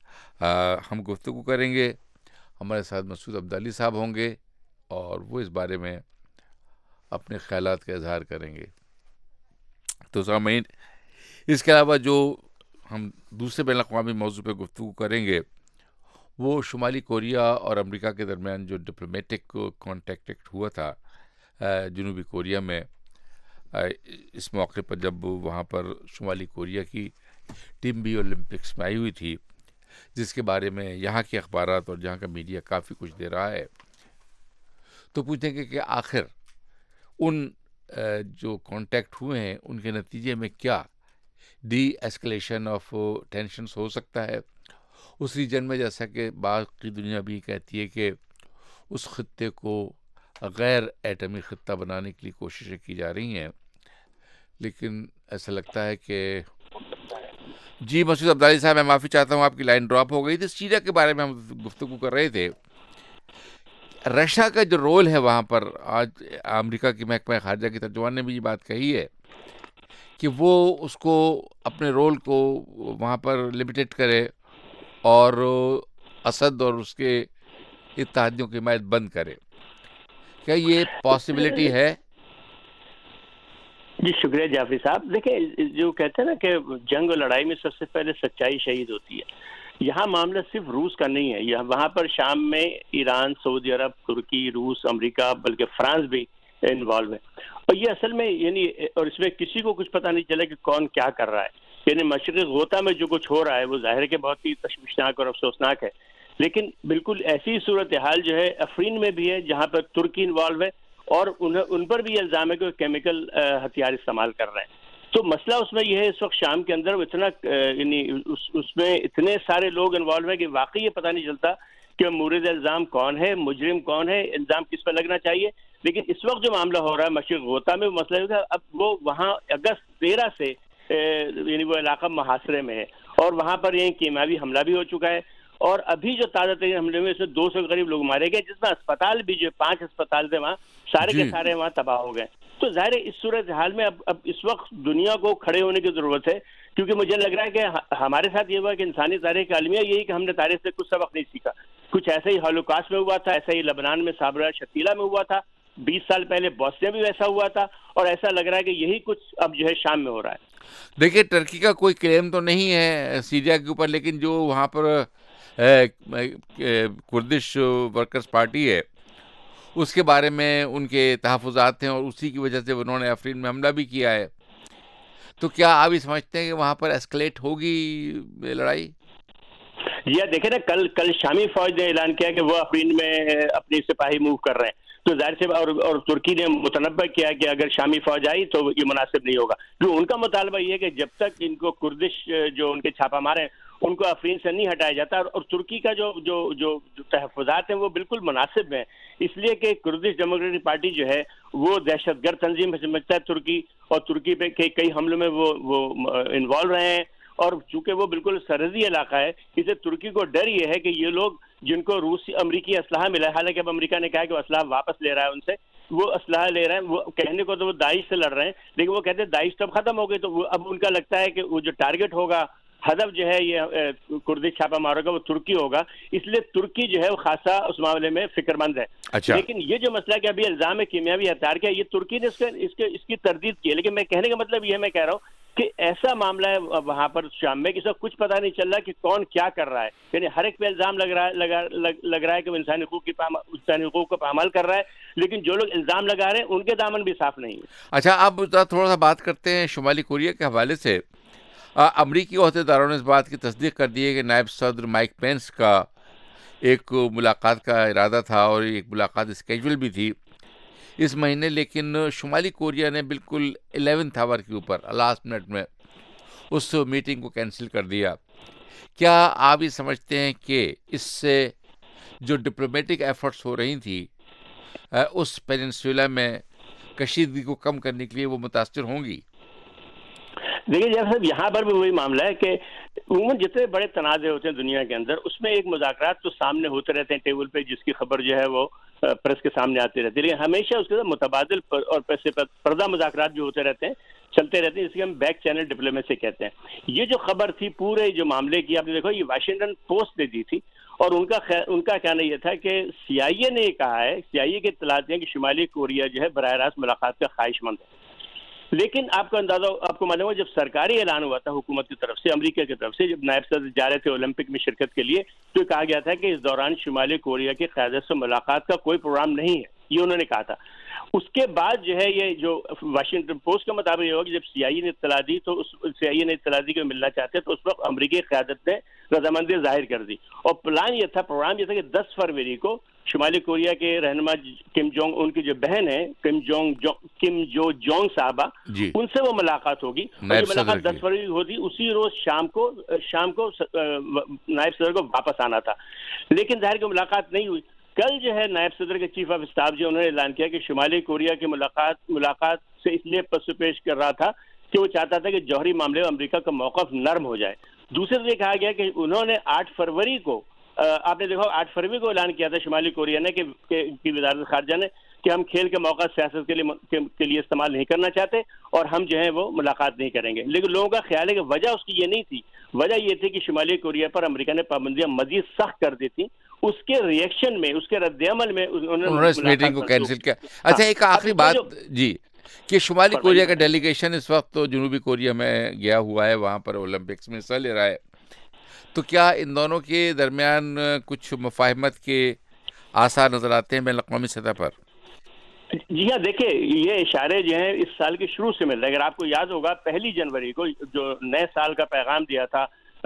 ہم گفتگو کریں گے, ہمارے ساتھ مسعود عبدالی صاحب ہوں گے اور وہ اس بارے میں اپنے خیالات کا اظہار کریں گے. تو سامعین, اس کے علاوہ جو ہم دوسرے بین الاقوامی موضوع پہ گفتگو کریں گے وہ شمالی کوریا اور امریکہ کے درمیان جو ڈپلومیٹک کانٹیکٹ ہوا تھا جنوبی کوریا میں, اس موقع پر جب وہاں پر شمالی کوریا کی ٹیم بھی اولمپکس میں آئی ہوئی تھی, جس کے بارے میں یہاں کے اخبارات اور جہاں کا میڈیا کافی کچھ دے رہا ہے. تو پوچھیں گے کہ آخر ان جو کانٹیکٹ ہوئے ہیں ان کے نتیجے میں کیا ڈی ایسکلیشن آف ٹینشنز ہو سکتا ہے اس ریجن میں, جیسا کہ باقی دنیا بھی کہتی ہے کہ اس خطے کو غیر ایٹمی خطہ بنانے کے لیے کوششیں کی جا رہی ہیں. لیکن ایسا لگتا ہے کہ جی مسعود عبدالی صاحب, میں معافی چاہتا ہوں آپ کی لائن ڈراپ ہو گئی تھی. سیریا کے بارے میں ہم گفتگو کر رہے تھے. رشیا کا جو رول ہے وہاں پر, آج امریکہ کی محکمہ خارجہ کی ترجمان نے بھی یہ بات کہی ہے کہ وہ اس کو اپنے رول کو وہاں پر لمیٹڈ کرے اور اسد اور اس کے اتحادیوں کی حمایت بند کرے. کیا یہ پاسبلٹی ہے؟ جی شکریہ جعفری صاحب. دیکھیں, جو کہتے ہیں نا کہ جنگ اور لڑائی میں سب سے پہلے سچائی شہید ہوتی ہے. یہاں معاملہ صرف روس کا نہیں ہے, یہاں وہاں پر شام میں ایران, سعودی عرب, ترکی, روس, امریکہ, بلکہ فرانس بھی انوالو ہے. اور یہ اصل میں یعنی اور اس میں کسی کو کچھ پتہ نہیں چلا کہ کون کیا کر رہا ہے. یعنی مشرق غوطہ میں جو کچھ ہو رہا ہے وہ ظاہر ہے کہ بہت ہی تشویشناک اور افسوسناک ہے, لیکن بالکل ایسی صورتحال جو ہے افرین میں بھی ہے جہاں پر ترکی انوالو ہے اور ان پر بھی الزام ہے کہ وہ کیمیکل ہتھیار استعمال کر رہے ہیں. تو مسئلہ اس میں یہ ہے اس وقت شام کے اندر اتنا یعنی اس میں اتنے سارے لوگ انوالو ہیں کہ واقعی یہ پتہ نہیں چلتا کہ مورد الزام کون ہے, مجرم کون ہے, الزام کس پر لگنا چاہیے. لیکن اس وقت جو معاملہ ہو رہا ہے مشرق غوطہ میں, وہ مسئلہ ہے اب وہ وہاں اگست تیرہ سے یعنی وہ علاقہ محاصرے میں ہے اور وہاں پر یہ کیمیاوی حملہ بھی ہو چکا ہے. اور ابھی جو تازہ ترین حملے میں اس میں دو سو کے قریب لوگ مارے گئے, جس میں اسپتال بھی جو پانچ اسپتال تھے وہاں سارے کے سارے وہاں تباہ ہو گئے. تو ظاہر ہے اس صورتحال میں اب اب اس وقت دنیا کو کھڑے ہونے کی ضرورت ہے, کیونکہ مجھے لگ رہا ہے کہ ہمارے ساتھ یہ ہوا کہ انسانی تاریخ کا المیہ یہی کہ ہم نے تاریخ سے کچھ سبق نہیں سیکھا. کچھ ایسا ہی ہولوکاسٹ میں ہوا تھا, ایسا ہی لبنان میں صابرہ شتیلا میں ہوا تھا, بیس سال پہلے بوسنیا بھی ویسا ہوا تھا, اور ایسا لگ رہا ہے کہ یہی کچھ اب جو ہے شام میں ہو رہا ہے. دیکھیے, ٹرکی کا کوئی کلیم تو نہیں ہے سیریا کے اوپر, لیکن جو وہاں پر کردش ورکرز پارٹی ہے اس کے بارے میں ان کے تحفظات ہیں اور اسی کی وجہ سے انہوں نے افرین میں حملہ بھی کیا ہے. تو کیا آپ یہ سمجھتے ہیں کہ وہاں پر ایسکلیٹ ہوگی لڑائی؟ یہ دیکھیں نا، کل کل شامی فوج نے اعلان کیا کہ وہ افرین میں اپنی سپاہی موو کر رہے ہیں، تو ظاہر سے اور, اور ترکی نے متنبع کیا کہ اگر شامی فوج آئی تو یہ مناسب نہیں ہوگا. جو ان کا مطالبہ یہ ہے کہ جب تک ان کو کردش جو ان کے چھاپہ مارے ہیں ان کو افرین سے نہیں ہٹایا جاتا. اور ترکی کا جو جو جو تحفظات ہیں وہ بالکل مناسب ہیں، اس لیے کہ کردش ڈیموکریٹک پارٹی جو ہے وہ دہشت گرد تنظیم سمجھتا ہے ترکی، اور ترکی پہ کئی حملوں میں وہ وہ انوالو رہے ہیں. اور چونکہ وہ بالکل سرحدی علاقہ ہے، اسے ترکی کو ڈر یہ ہے کہ یہ لوگ جن کو روسی امریکی اسلحہ ملا ہے، حالانکہ اب امریکہ نے کہا کہ وہ اسلحہ واپس لے رہا ہے ان سے، وہ اسلحہ لے رہے ہیں، وہ کہنے کو تو وہ داعش سے لڑ رہے ہیں، لیکن وہ کہتے ہیں داعش تو اب ختم ہو گئی، تو اب ان کا لگتا ہے کہ وہ جو ٹارگٹ ہوگا، ہدف جو ہے یہ کردش چھاپہ مارے گا وہ ترکی ہوگا. اس لیے ترکی جو ہے وہ خاصا اس معاملے میں فکر مند ہے. اچھا. لیکن یہ جو مسئلہ کہ ابھی الزام کیمیاوی ہتھیار کا، یہ ترکی نے اس کے اس کے اس کی تردید کی ہے. لیکن میں کہنے کا مطلب یہ میں کہہ رہا ہوں کہ ایسا معاملہ ہے وہاں پر شام میں کہ اس کا کچھ پتہ نہیں چل رہا کہ کون کیا کر رہا ہے. یعنی ہر ایک پہ الزام لگ رہا ہے لگا لگ رہا ہے کہ وہ انسانی حقوق کی انسانی حقوق کو پامال کر رہا ہے، لیکن جو لوگ الزام لگا رہے ہیں ان کے دامن بھی صاف نہیں ہے. اچھا، اب تھوڑا سا بات کرتے ہیں شمالی کوریا کے حوالے سے. امریکی عہدیداروں نے اس بات کی تصدیق کر دی ہے کہ نائب صدر مائک پینس کا ایک ملاقات کا ارادہ تھا اور ایک ملاقات اسکیجول بھی تھی اس مہینے، لیکن شمالی کوریا نے بالکل الیونتھ آور کے اوپر لاسٹ منٹ میں اس میٹنگ کو کینسل کر دیا. کیا آپ یہ سمجھتے ہیں کہ اس سے جو ڈپلومیٹک ایفرٹس ہو رہی تھی اس پیننسولا میں کشیدگی کو کم کرنے کے لیے وہ متاثر ہوں گی؟ دیکھیے جب صاحب یہاں پر بھی وہی معاملہ ہے کہ عموماً جتنے بڑے تنازع ہوتے ہیں دنیا کے اندر اس میں ایک مذاکرات تو سامنے ہوتے رہتے ہیں ٹیبل پہ، جس کی خبر جو ہے وہ پریس کے سامنے آتی رہتی ہے، لیکن ہمیشہ اس کے ساتھ متبادل اور پردہ مذاکرات جو ہوتے رہتے ہیں چلتے رہتے ہیں، جس کے ہم بیک چینل ڈپلومیسی کہتے ہیں. یہ جو خبر تھی پورے جو معاملے کی، آپ نے دیکھو یہ واشنگٹن پوسٹ نے دی تھی، اور ان کا ان کا کہنا یہ تھا کہ سی آئی اے نے یہ کہا ہے، سی آئی اے کی اطلاعات ہیں کہ شمالی کوریا جو ہے براہ راست ملاقات کا خواہش مند ہے. لیکن آپ کو اندازہ آپ کو معلوم ہے جب سرکاری اعلان ہوا تھا حکومت کی طرف سے، امریکہ کی طرف سے، جب نائب صدر جا رہے تھے اولمپک میں شرکت کے لیے، تو کہا گیا تھا کہ اس دوران شمالی کوریا کی قیادت سے ملاقات کا کوئی پروگرام نہیں ہے، یہ انہوں نے کہا تھا. اس کے بعد جو ہے یہ جو واشنگٹن پوسٹ کے مطابق یہ ہوا کہ جب سی آئی اے نے اطلاع دی تو اس سی آئی اے نے اطلاع دی کہ ملنا چاہتے تو اس وقت امریکی قیادت نے رضامندی ظاہر کر دی، اور پلان یہ تھا، پروگرام یہ تھا کہ دس فروری کو شمالی کوریا کے رہنما کم جونگ ان کی جو بہن ہے کم جونگ کم جو جونگ صاحبہ جی. ان سے وہ ملاقات ہوگی، اور یہ ملاقات دس فروری ہوتی، اسی روز شام کو شام کو نائب صدر کو واپس آنا تھا. لیکن ظاہر کی ملاقات نہیں ہوئی. کل جو ہے نائب صدر کے چیف آف اسٹاف جو انہوں نے اعلان کیا کہ شمالی کوریا کی ملاقات ملاقات سے اس لیے پس پیش کر رہا تھا کہ وہ چاہتا تھا کہ جوہری معاملے میں امریکہ کا موقف نرم ہو جائے. دوسرے سے کہا گیا کہ انہوں نے آٹھ فروری کو آپ نے دیکھو آٹھ فروری کو اعلان کیا تھا شمالی کوریا نے کہ کی وزارت خارجہ نے کہ ہم کھیل کے موقع سیاست کے لیے کے لیے استعمال نہیں کرنا چاہتے اور ہم جو ہے وہ ملاقات نہیں کریں گے. لیکن لوگوں کا خیال ہے کہ وجہ اس کی یہ نہیں تھی، وجہ یہ تھی کہ شمالی کوریا پر امریکہ نے پابندیاں مزید سخت کر دی تھیں. اس کے ریئیکشن میں، اس کے رد عمل میں انہوں نے اس میٹنگ کو کینسل کیا. اچھا ایک آخری بات جی کہ شمالی کوریا کا ڈیلیگیشن اس وقت تو جنوبی کوریا میں گیا ہوا ہے، وہاں پر اولمپکس میں حصہ لے رہا ہے، تو کیا ان دونوں کے درمیان کچھ مفاہمت کے آثار نظر آتے ہیں بین الاقوامی سطح پر؟ جی ہاں، دیکھیں یہ اشارے جو ہیں اس سال کے شروع سے مل رہے ہیں. اگر آپ کو یاد ہوگا پہلی جنوری کو جو نئے سال کا پیغام دیا تھا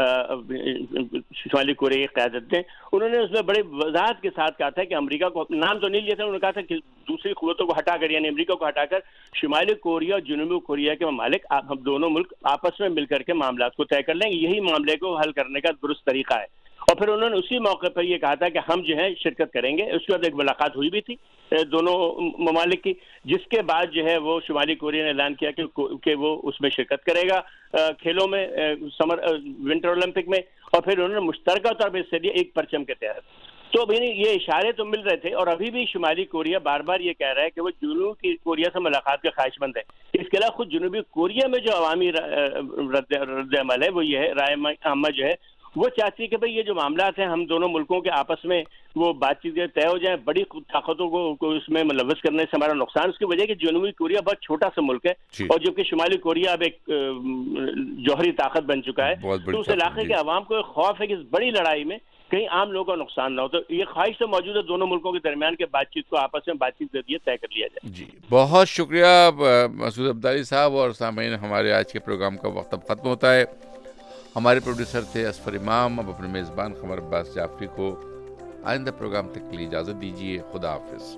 شمالی کوریا کی قیادت نے، انہوں نے اس میں بڑے وضاحت کے ساتھ کہا تھا کہ امریکہ کو نام تو نہیں لیا تھا، انہوں نے کہا تھا کہ دوسری قوتوں کو ہٹا کر یعنی امریکہ کو ہٹا کر شمالی کوریا اور جنوبی کوریا کے ممالک ہم دونوں ملک آپس میں مل کر کے معاملات کو طے کر لیں گے، یہی معاملے کو حل کرنے کا درست طریقہ ہے. اور پھر انہوں نے اسی موقع پر یہ کہا تھا کہ ہم جو ہے شرکت کریں گے. اس کے بعد ایک ملاقات ہوئی بھی تھی دونوں ممالک کی، جس کے بعد جو ہے وہ شمالی کوریا نے اعلان کیا کہ وہ اس میں شرکت کرے گا کھیلوں میں، سمر ونٹر اولمپک میں، اور پھر انہوں نے مشترکہ طور پر حصہ لیا ایک پرچم کے تحت. تو یہ اشارے تو مل رہے تھے، اور ابھی بھی شمالی کوریا بار بار یہ کہہ رہا ہے کہ وہ جنوبی کوریا سے ملاقات کا خواہش مند ہے. اس کے علاوہ خود جنوبی کوریا میں جو عوامی رد عمل ہے وہ یہ ہے، رائے عامہ جو ہے وہ چاہتی ہے کہ بھئی یہ جو معاملات ہیں ہم دونوں ملکوں کے آپس میں وہ بات چیت طے ہو جائیں، بڑی طاقتوں کو اس میں ملوث کرنے سے ہمارا نقصان. اس کی وجہ کہ جنوبی کوریا بہت چھوٹا سا ملک ہے اور جبکہ شمالی کوریا اب ایک جوہری طاقت بن چکا ہے، تو اس علاقے کے عوام کو ایک خوف ہے کہ اس بڑی لڑائی میں کہیں عام لوگوں کا نقصان نہ ہو. تو یہ خواہش تو موجود ہے دونوں ملکوں کے درمیان کے بات چیت کو آپس میں بات چیت کے ذریعے طے کر لیا جائے. جی بہت شکریہ مسعود عبدالی صاحب. اور سامعین ہمارے آج کے پروگرام کا وقت اب ختم ہوتا ہے. ہمارے پروڈیوسر تھے اسفر امام. اب اپنے میزبان قمر عباس جعفری کو آئندہ پروگرام تک کے لیے اجازت دیجیے. خدا حافظ.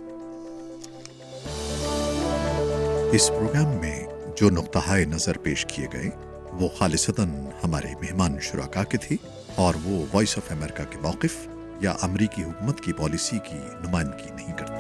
اس پروگرام میں جو نقطہ نظر پیش کیے گئے وہ خالصتاً ہمارے مہمان شرکا کے تھی اور وہ وائس آف امریکہ کے موقف یا امریکی حکومت کی پالیسی کی نمائندگی نہیں کرتے.